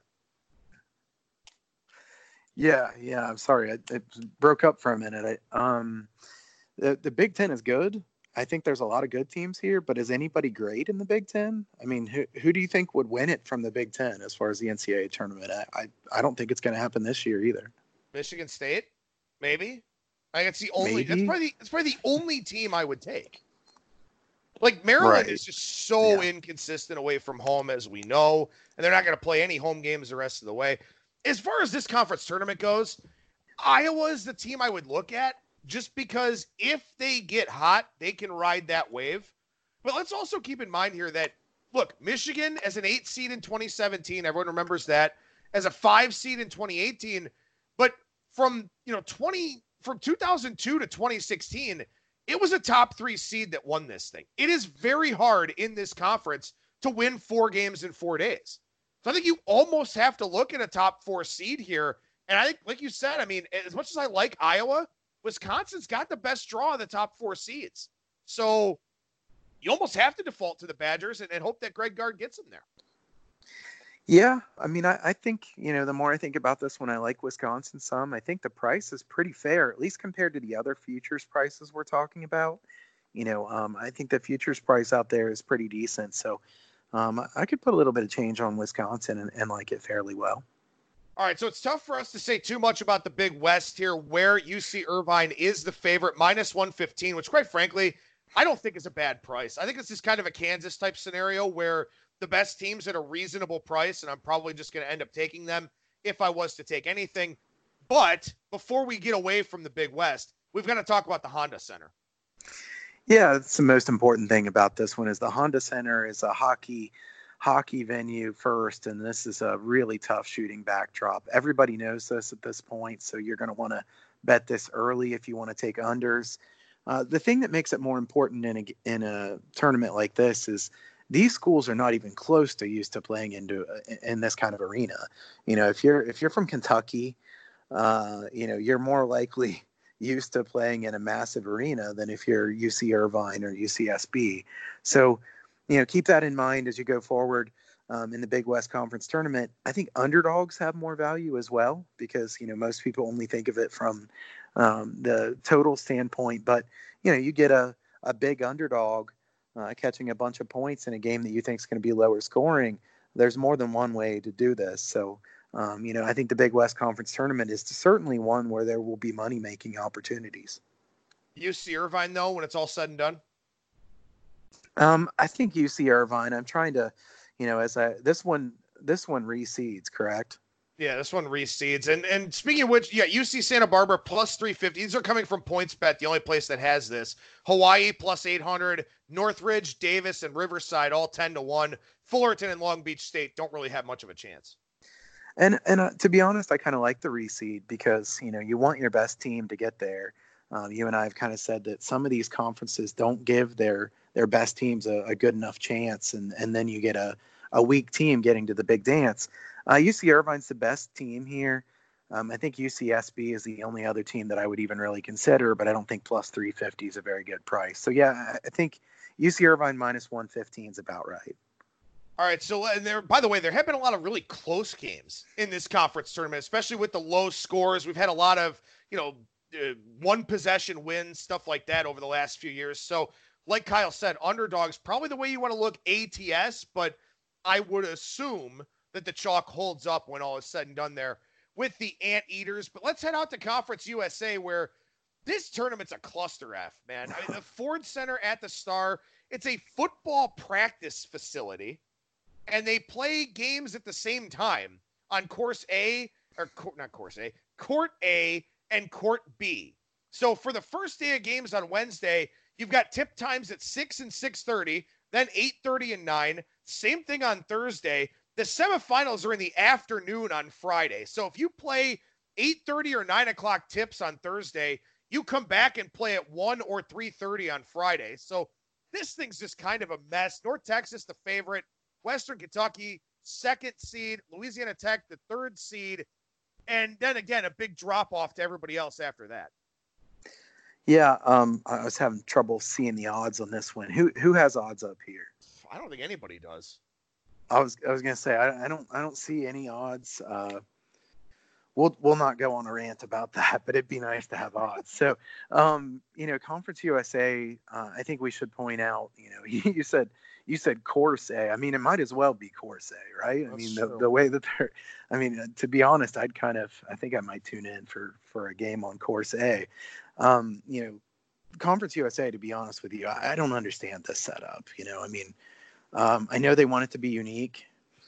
Yeah, yeah. I'm sorry. I, it broke up for a minute. I, um, the, the Big Ten is good. I think there's a lot of good teams here, but is anybody great in the Big Ten? I mean, who, who do you think would win it from the Big Ten as far as the N C double A tournament? I, I, I don't think it's going to happen this year either. Michigan State, maybe. I think it's the only. Maybe. That's probably the, that's probably the only team I would take. Like Maryland Right. is just so Yeah. inconsistent away from home, as we know, and they're not going to play any home games the rest of the way. As far as this conference tournament goes, Iowa is the team I would look at just because if they get hot, they can ride that wave. But let's also keep in mind here that, look, Michigan as an eight seed in twenty seventeen, everyone remembers that, as a five seed in twenty eighteen, but from, you know, twenty from two thousand two to twenty sixteen, it was a top three seed that won this thing. It is very hard in this conference to win four games in four days. So I think you almost have to look at a top four seed here. And I think, like you said, I mean, as much as I like Iowa, Wisconsin's got the best draw of the top four seeds. So you almost have to default to the Badgers and, and hope that Greg Gard gets them there. Yeah, I mean, I, I think, you know, the more I think about this one, I like Wisconsin some. I think the price is pretty fair, at least compared to the other futures prices we're talking about. You know, um, I think the futures price out there is pretty decent. So um, I could put a little bit of change on Wisconsin and, and like it fairly well. All right, so it's tough for us to say too much about the Big West here, where U C Irvine is the favorite, minus one fifteen, which quite frankly, I don't think is a bad price. I think this is kind of a Kansas type scenario where the best teams at a reasonable price, and I'm probably just going to end up taking them if I was to take anything. But before we get away from the Big West, we've got to talk about the Honda Center. Yeah, that's the most important thing about this one is the Honda Center is a hockey hockey venue first, and this is a really tough shooting backdrop. Everybody knows this at this point, so you're going to want to bet this early if you want to take unders. Uh, the thing that makes it more important in a, in a tournament like this is these schools are not even close to used to playing into in this kind of arena. You know, if you're if you're from Kentucky, uh, you know, you're more likely used to playing in a massive arena than if you're U C Irvine or U C S B. So, you know, keep that in mind as you go forward um, in the Big West Conference tournament. I think underdogs have more value as well because, you know, most people only think of it from um, the total standpoint. But, you know, you get a, a big underdog uh, catching a bunch of points in a game that you think is going to be lower scoring. There's more than one way to do this. So, um, you know, I think the Big West Conference tournament is certainly one where there will be money-making opportunities. U C Irvine, though, when it's all said and done? Um, I think U C Irvine. I'm trying to, you know, as I this one this one reseeds, correct? Yeah, this one reseeds. And and speaking of which, yeah, U C Santa Barbara plus three fifty. These are coming from PointsBet, the only place that has this. Hawaii plus eight hundred. Northridge, Davis, and Riverside all ten to one. Fullerton and Long Beach State don't really have much of a chance. And and uh, to be honest, I kind of like the reseed because, you know, you want your best team to get there. Um, you and I have kind of said that some of these conferences don't give their their best teams a, a good enough chance, and, and then you get a, a weak team getting to the big dance. Uh, U C Irvine's the best team here. Um, I think U C S B is the only other team that I would even really consider, but I don't think plus three fifty is a very good price. So, yeah, I think U C Irvine minus one fifteen is about right. All right, so and there, by the way, there have been a lot of really close games in this conference tournament, especially with the low scores. We've had a lot of, you know, uh, one possession wins, stuff like that over the last few years. So, like Kyle said, underdogs probably the way you want to look A T S, but I would assume that the chalk holds up when all is said and done there with the Anteaters. But let's head out to Conference U S A, where this tournament's a cluster F, man. I mean, the Ford Center at the Star, it's a football practice facility, and they play games at the same time on course A, or not course A, court A and court B. So for the first day of games on Wednesday, you've got tip times at six and six thirty, then eight thirty and nine, Same thing on Thursday. The semifinals are in the afternoon on Friday. So if you play eight thirty or nine o'clock tips on Thursday, you come back and play at one or three thirty on Friday. So this thing's just kind of a mess. North Texas, the favorite. Western Kentucky, second seed. Louisiana Tech, the third seed. And then again, a big drop off to everybody else after that. Yeah, um, I was having trouble seeing the odds on this one. Who who has odds up here? I don't think anybody does. I was I was gonna say I, I don't I don't see any odds. Uh, we'll we'll not go on a rant about that, but it'd be nice to have odds. So, um, you know, Conference U S A. Uh, I think we should point out. You know, you, you said you said Course A. I mean, it might as well be Course A, right? That's I mean, the, true. the way that they're. I mean, uh, to be honest, I'd kind of. I think I might tune in for for a game on Course A. Um, you know, Conference U S A. To be honest with you, I, I don't understand this setup. You know, I mean. Um, I know they want it to be unique.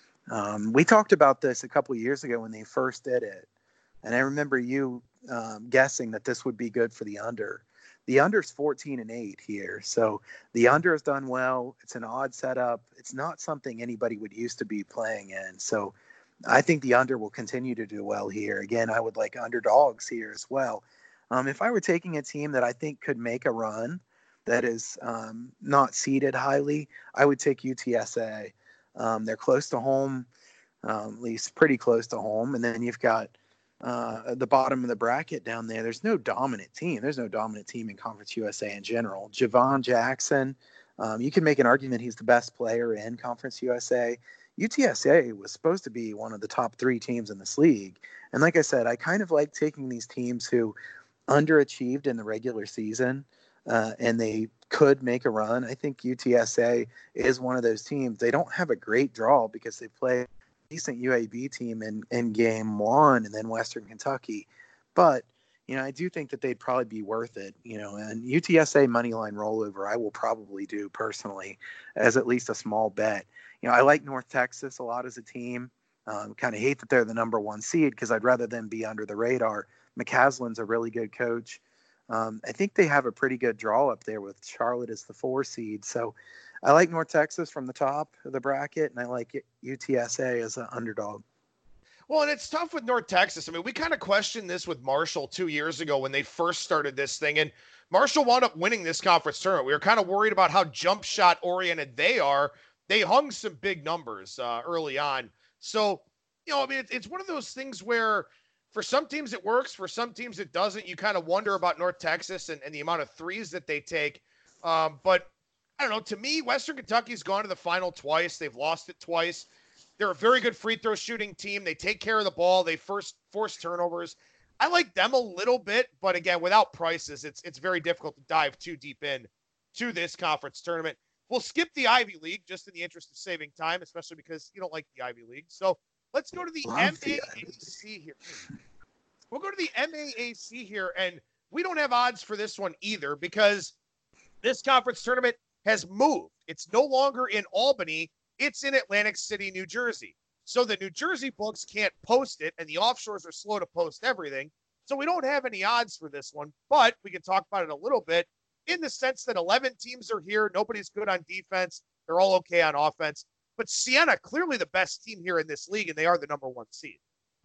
Um, we talked about this a couple of years ago when they first did it. And I remember you um, guessing that this would be good for the under. The under's fourteen and eight here. So the under has done well. It's an odd setup. It's not something anybody would used to be playing in. So I think the under will continue to do well here. Again, I would like underdogs here as well. Um, if I were taking a team that I think could make a run, that is um, not seeded highly, I would take U T S A. Um, they're close to home, um, at least pretty close to home. And then you've got uh, at the bottom of the bracket down there. There's no dominant team. There's no dominant team in Conference U S A in general. Javon Jackson, um, you can make an argument he's the best player in Conference U S A. U T S A was supposed to be one of the top three teams in this league. And like I said, I kind of like taking these teams who underachieved in the regular season. Uh, and they could make a run. I think U T S A is one of those teams. They don't have a great draw because they play a decent U A B team in, in game one and then Western Kentucky. But, you know, I do think that they'd probably be worth it, you know, and U T S A moneyline rollover, I will probably do personally as at least a small bet. You know, I like North Texas a lot as a team. Um, kind of hate that they're the number one seed because I'd rather them be under the radar. McCaslin's a really good coach. Um, I think they have a pretty good draw up there with Charlotte as the four seed. So I like North Texas from the top of the bracket, and I like U T S A as an underdog. Well, and it's tough with North Texas. I mean, we kind of questioned this with Marshall two years ago when they first started this thing, and Marshall wound up winning this conference tournament. We were kind of worried about how jump shot oriented they are. They hung some big numbers uh, early on. So, you know, I mean, it's, it's one of those things where for some teams it works, for some teams it doesn't. You kind of wonder about North Texas and, and the amount of threes that they take. Um, but I don't know. To me, Western Kentucky's gone to the final twice. They've lost it twice. They're a very good free throw shooting team. They take care of the ball. They first force turnovers. I like them a little bit, but again, without prices, it's it's very difficult to dive too deep in to this conference tournament. We'll skip the Ivy League just in the interest of saving time, especially because you don't like the Ivy League. So let's go to the M A A C here. We'll go to the M A A C here, and we don't have odds for this one either because this conference tournament has moved. It's no longer in Albany. It's in Atlantic City, New Jersey. So the New Jersey books can't post it, and the offshores are slow to post everything. So we don't have any odds for this one, but we can talk about it a little bit in the sense that eleven teams are here. Nobody's good on defense. They're all okay on offense. But Siena, clearly the best team here in this league, and they are the number one seed.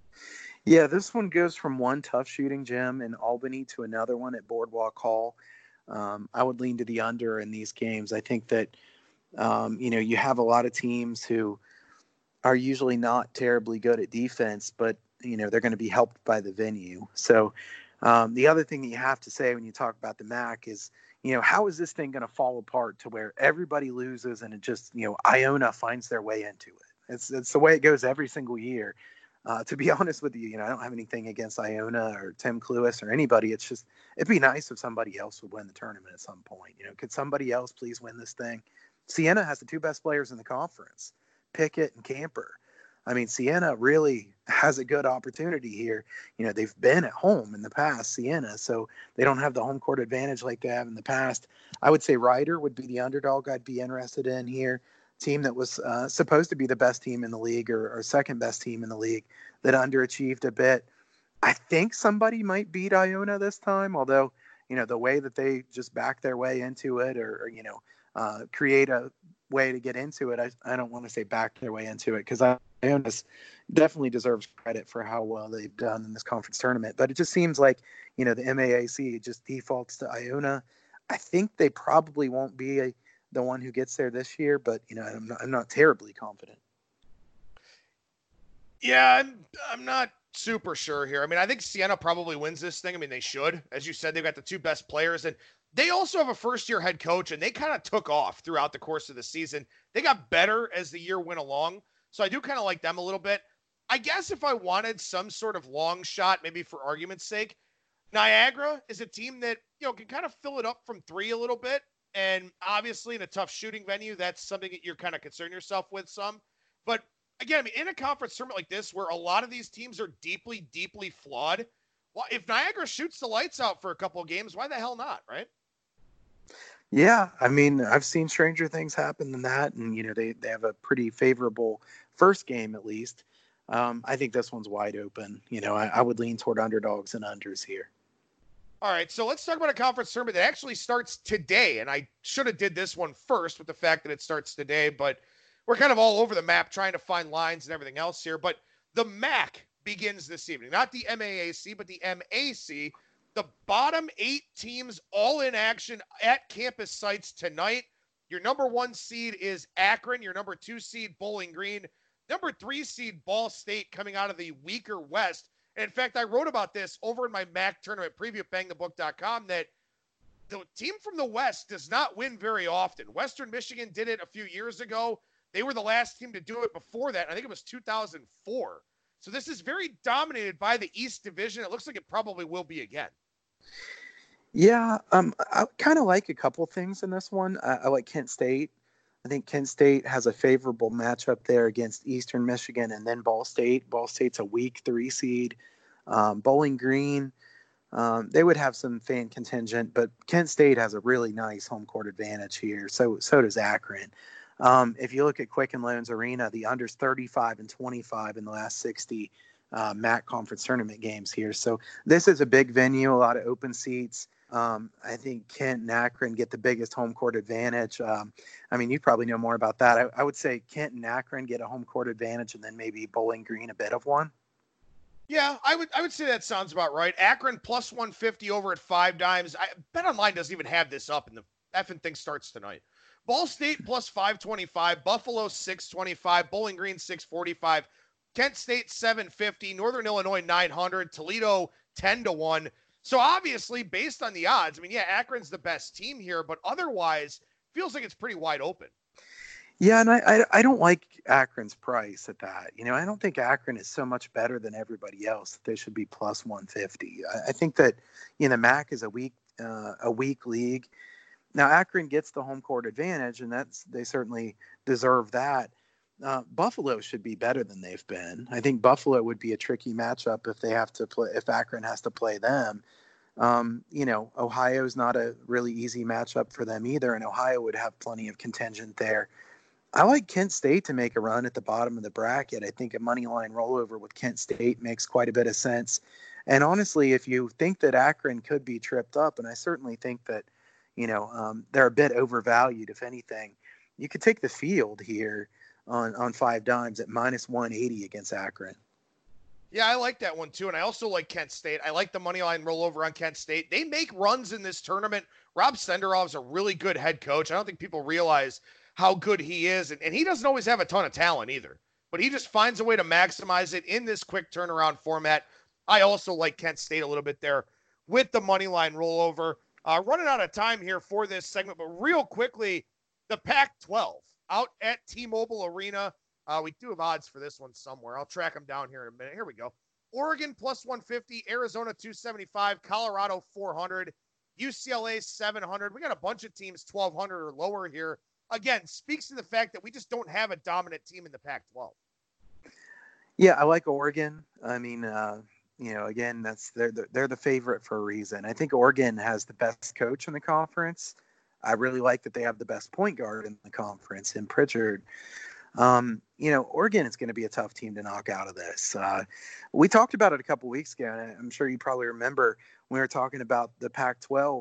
Yeah, this one goes from one tough shooting gym in Albany to another one at Boardwalk Hall. Um, I would lean to the under in these games. I think that, um, you know, you have a lot of teams who are usually not terribly good at defense, but, you know, they're going to be helped by the venue. So um, the other thing that you have to say when you talk about the M A C is, you know, how is this thing going to fall apart to where everybody loses and it just, you know, Iona finds their way into it. It's, it's the way it goes every single year. Uh, to be honest with you, you know, I don't have anything against Iona or Tim Cluess or anybody. It's just, it'd be nice if somebody else would win the tournament at some point. You know, could somebody else please win this thing? Siena has the two best players in the conference, Pickett and Camper. I mean, Siena really has a good opportunity here. You know, they've been at home in the past, Siena, so they don't have the home court advantage like they have in the past. I would say Ryder would be the underdog I'd be interested in here. Team that was uh, supposed to be the best team in the league or, or second best team in the league that underachieved a bit. I think somebody might beat Iona this time, although, you know, the way that they just back their way into it or, or you know, uh, create a way to get into it. I, I don't want to say back their way into it because Iona definitely deserves credit for how well they've done in this conference tournament. But it just seems like, you know, the M A A C just defaults to Iona. I think they probably won't be a, the one who gets there this year, but, you know, I'm not, I'm not terribly confident. Yeah, I'm, I'm not super sure here. I mean, I think Siena probably wins this thing. I mean, they should. As you said, they've got the two best players, and they also have a first-year head coach, and they kind of took off throughout the course of the season. They got better as the year went along, so I do kind of like them a little bit. I guess if I wanted some sort of long shot, maybe for argument's sake, Niagara is a team that, you know, can kind of fill it up from three a little bit, and obviously in a tough shooting venue, that's something that you're kind of concerned yourself with some. But again, I mean, in a conference tournament like this, where a lot of these teams are deeply, deeply flawed, well, if Niagara shoots the lights out for a couple of games, why the hell not, right? Yeah, I mean, I've seen stranger things happen than that, and you know, they they have a pretty favorable first game at least. Um, I think this one's wide open. You know, I, I would lean toward underdogs and unders here. All right, so let's talk about a conference tournament that actually starts today, and I should have did this one first with the fact that it starts today, but we're kind of all over the map trying to find lines and everything else here. But the M A C begins this evening, not the M A A C, but the M A C. The bottom eight teams all in action at campus sites tonight. Your number one seed is Akron. Your number two seed, Bowling Green. Number three seed, Ball State, coming out of the weaker West. And in fact, I wrote about this over in my M A C tournament preview at bang the book dot com that the team from the West does not win very often. Western Michigan did it a few years ago. They were the last team to do it before that. I think it was two thousand four. So this is very dominated by the East Division. It looks like it probably will be again. Yeah, um, I kind of like a couple things in this one. I, I like Kent State. I think Kent State has a favorable matchup there against Eastern Michigan and then Ball State. Ball State's a weak three seed. Um, Bowling Green, um, they would have some fan contingent, but Kent State has a really nice home court advantage here. So so does Akron. Um, if you look at Quicken Loans Arena, the unders thirty-five and twenty-five in the last sixty uh, M A C conference tournament games here. So this is a big venue, a lot of open seats. Um, I think Kent and Akron get the biggest home court advantage. Um, I mean, you probably know more about that. I, I would say Kent and Akron get a home court advantage, and then maybe Bowling Green a bit of one. Yeah, I would I would say that sounds about right. Akron plus one fifty over at five dimes. I, BetOnline doesn't even have this up, and the effing thing starts tonight. Ball State plus five twenty-five, Buffalo six twenty-five, Bowling Green six forty-five, Kent State seven fifty, Northern Illinois nine hundred, Toledo ten to one. So obviously, based on the odds, I mean, yeah, Akron's the best team here, but otherwise, feels like it's pretty wide open. Yeah, and I, I I don't like Akron's price at that. You know, I don't think Akron is so much better than everybody else that they should be plus one fifty. I, I think that, you know, M A C is a weak uh, a weak league. Now Akron gets the home court advantage, and that's they certainly deserve that. Uh, Buffalo should be better than they've been. I think Buffalo would be a tricky matchup if they have to play if Akron has to play them. Um, you know, Ohio's not a really easy matchup for them either, and Ohio would have plenty of contingent there. I like Kent State to make a run at the bottom of the bracket. I think a money line rollover with Kent State makes quite a bit of sense. And honestly, if you think that Akron could be tripped up, and I certainly think that, you know, um, they're a bit overvalued, if anything, you could take the field here on, on five dimes at minus one eighty against Akron. Yeah, I like that one too. And I also like Kent State. I like the money line rollover on Kent State. They make runs in this tournament. Rob Senderov's a really good head coach. I don't think people realize how good he is. And, and he doesn't always have a ton of talent either, but he just finds a way to maximize it in this quick turnaround format. I also like Kent State a little bit there with the money line rollover. Uh, running out of time here for this segment, but real quickly, the Pac twelve out at T-Mobile Arena. Uh, we do have odds for this one somewhere. I'll track them down here in a minute. Here we go. Oregon plus one fifty, Arizona two seventy-five, Colorado four hundred, U C L A seven hundred. We got a bunch of teams twelve hundred or lower here. Again, speaks to the fact that we just don't have a dominant team in the Pac twelve. Yeah, I like Oregon. I mean, uh, you know, again, that's they're they're the favorite for a reason. I think Oregon has the best coach in the conference. I really like that they have the best point guard in the conference in Pritchard. Um, you know, Oregon is going to be a tough team to knock out of this. Uh, we talked about it a couple weeks ago, and I'm sure you probably remember when we were talking about the Pac twelve.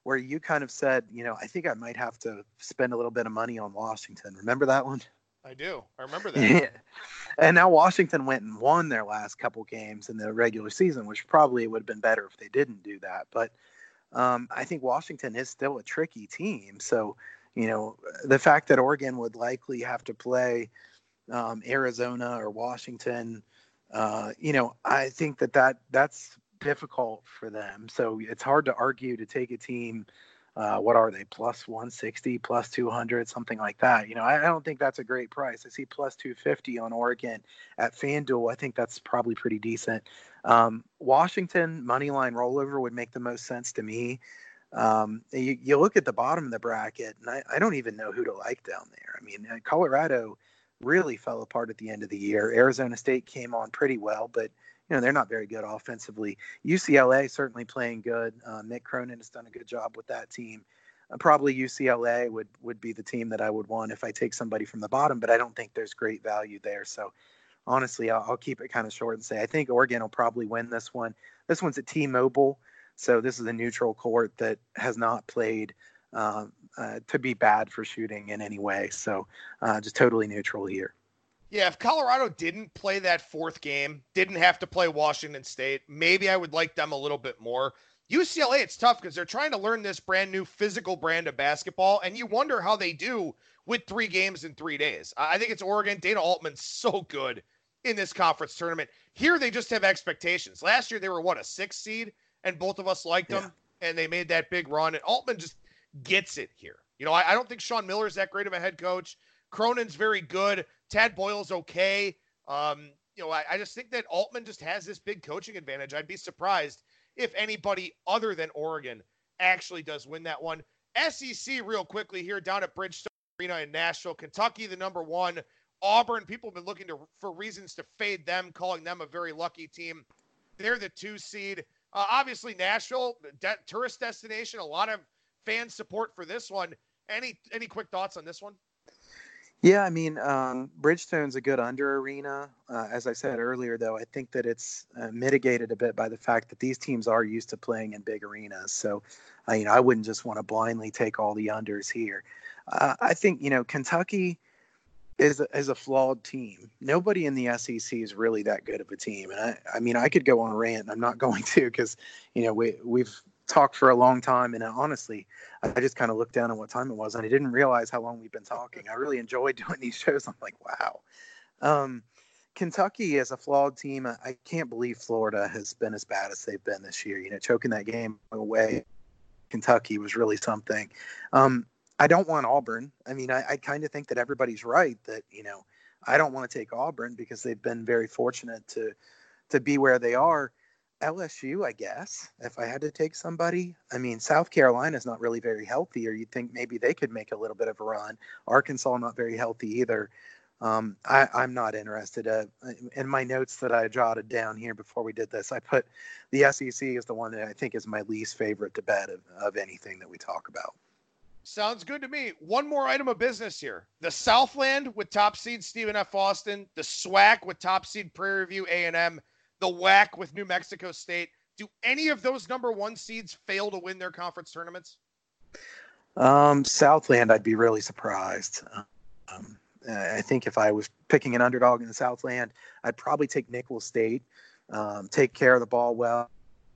where you kind of said, you know, I think I might have to spend a little bit of money on Washington. Remember that one? I do. I remember that. Yeah. And now Washington went and won their last couple games in the regular season, which probably would have been better if they didn't do that. But um, I think Washington is still a tricky team. So, you know, the fact that Oregon would likely have to play um, Arizona or Washington, uh, you know, I think that, that that's difficult for them. So it's hard to argue to take a team. Uh, what are they, plus one sixty, plus two hundred, something like that. You know, I, I don't think that's a great price. I see plus two fifty on Oregon at FanDuel. I think that's probably pretty decent. Um, Washington moneyline rollover would make the most sense to me. Um, you, you look at the bottom of the bracket, and I, I don't even know who to like down there. I mean, Colorado really fell apart at the end of the year. Arizona State came on pretty well, but you know, they're not very good offensively. U C L A certainly playing good. Uh, Mick Cronin has done a good job with that team. Uh, probably U C L A would, would be the team that I would want if I take somebody from the bottom, but I don't think there's great value there. So honestly, I'll, I'll keep it kind of short and say, I think Oregon will probably win this one. This one's at T-Mobile. So this is a neutral court that has not played uh, uh, to be bad for shooting in any way. So uh, just totally neutral here. Yeah, if Colorado didn't play that fourth game, didn't have to play Washington State, maybe I would like them a little bit more. U C L A, it's tough because they're trying to learn this brand new physical brand of basketball, and you wonder how they do with three games in three days. I think it's Oregon. Dana Altman's so good in this conference tournament. Here, they just have expectations. Last year, they were, what, a sixth seed, and both of us liked them, yeah. and they made that big run, and Altman just gets it here. You know, I, I don't think Sean Miller's that great of a head coach. Cronin's very good. Tad Boyle's okay. Um, you know, I, I just think that Altman just has this big coaching advantage. I'd be surprised if anybody other than Oregon actually does win that one. S E C real quickly here down at Bridgestone Arena in Nashville. Kentucky, the number one. Auburn, people have been looking to for reasons to fade them, calling them a very lucky team. They're the two seed. Uh, obviously, Nashville, de- tourist destination, a lot of fan support for this one. Any any quick thoughts on this one? Yeah, I mean, um, Bridgestone's a good under arena. Uh, as I said earlier, though, I think that it's uh, mitigated a bit by the fact that these teams are used to playing in big arenas. So, uh, you know, I wouldn't just want to blindly take all the unders here. Uh, I think, you know, Kentucky is a, is a flawed team. Nobody in the S E C is really that good of a team. And I, I mean, I could go on a rant, and I'm not going to because, you know, we, we've talked for a long time. And uh, honestly, I just kind of looked down at what time it was, and I didn't realize how long we've been talking. I really enjoyed doing these shows. I'm like, wow. Um, Kentucky is a flawed team. I, I can't believe Florida has been as bad as they've been this year. You know, choking that game away, Kentucky was really something. Um, I don't want Auburn. I mean, I, I kind of think that everybody's right that, you know, I don't want to take Auburn because they've been very fortunate to to be where they are. L S U, I guess, if I had to take somebody. I mean, South Carolina's not really very healthy, or you'd think maybe they could make a little bit of a run. Arkansas, not very healthy either. Um, I, I'm not interested. Uh, in my notes that I jotted down here before we did this, I put the S E C is the one that I think is my least favorite to bet of, of anything that we talk about. Sounds good to me. One more item of business here. The Southland with top seed Stephen F. Austin, the SWAC with top seed Prairie View A and M, the W A C with New Mexico State. Do any of those number one seeds fail to win their conference tournaments? Um, Southland, I'd be really surprised. Um, I think if I was picking an underdog in the Southland, I'd probably take Nicholls State, um, take care of the ball well.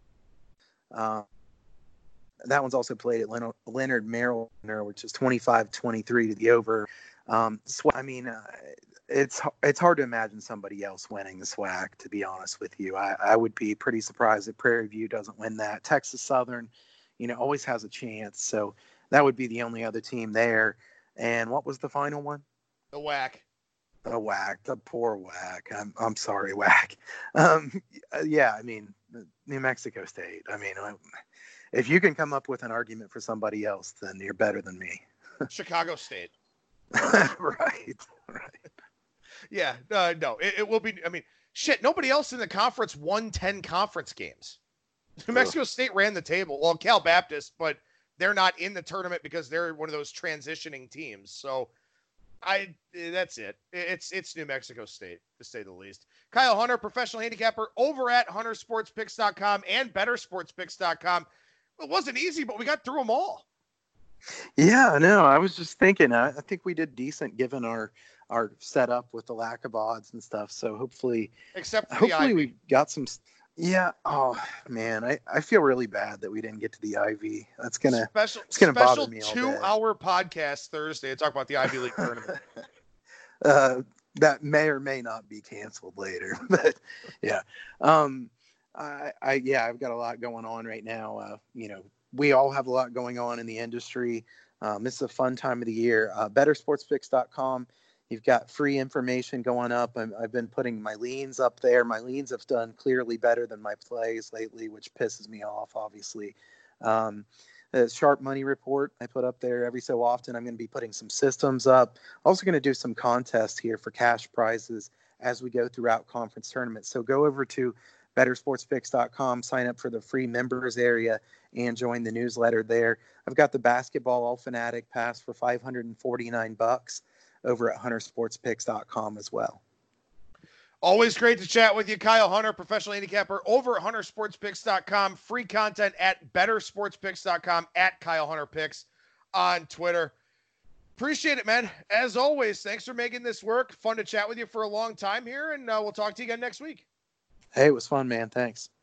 Um, that one's also played at Leonard, Leonard Maryland, which is twenty-five twenty-three to the over. Um, I mean, uh, it's it's hard to imagine somebody else winning the SWAC, to be honest with you. I, I would be pretty surprised if Prairie View doesn't win that. Texas Southern, you know, always has a chance. So that would be the only other team there. And what was the final one? The W A C. The W A C, the poor W A C. I'm I'm sorry, W A C. Um, yeah, I mean, New Mexico State. I mean, if you can come up with an argument for somebody else, then you're better than me. Chicago State. right, right. Yeah, uh, no, it, it will be. I mean, shit, nobody else in the conference won ten conference games. New Mexico State ran the table. Well, Cal Baptist, but they're not in the tournament because they're one of those transitioning teams. So I, that's it. It's, it's New Mexico State, to say the least. Kyle Hunter, professional handicapper over at hunter sports picks dot com and better sports picks dot com. It wasn't easy, but we got through them all. Yeah, no, I was just thinking, I, I think we did decent given our our setup with the lack of odds and stuff. So hopefully, Except for hopefully the I V. we got some. Yeah. Oh man, I, I feel really bad that we didn't get to the I V. That's gonna special it's gonna special bother me all two day. hour podcast Thursday to talk about the Ivy League tournament. uh, that may or may not be canceled later, but yeah. Um, I, I yeah, I've got a lot going on right now. Uh, you know, we all have a lot going on in the industry. Um, this is a fun time of the year. Uh, better sports picks dot com. You've got free information going up. I'm, I've been putting my leans up there. My leans have done clearly better than my plays lately, which pisses me off, obviously. Um, the Sharp Money Report I put up there every so often. I'm going to be putting some systems up. Also going to do some contests here for cash prizes as we go throughout conference tournaments. So go over to better sports picks dot com, sign up for the free members area, and join the newsletter there. I've got the Basketball All Fanatic Pass for five hundred forty-nine bucks over at hunter sports picks dot com as well. Always great to chat with you, Kyle Hunter, professional handicapper over at hunter sports picks dot com. Free content at better sports picks dot com, at Kyle Hunter Picks on Twitter. Appreciate it, man. As always, thanks for making this work. Fun to chat with you for a long time here, and uh, we'll talk to you again next week. Hey, it was fun, man. Thanks.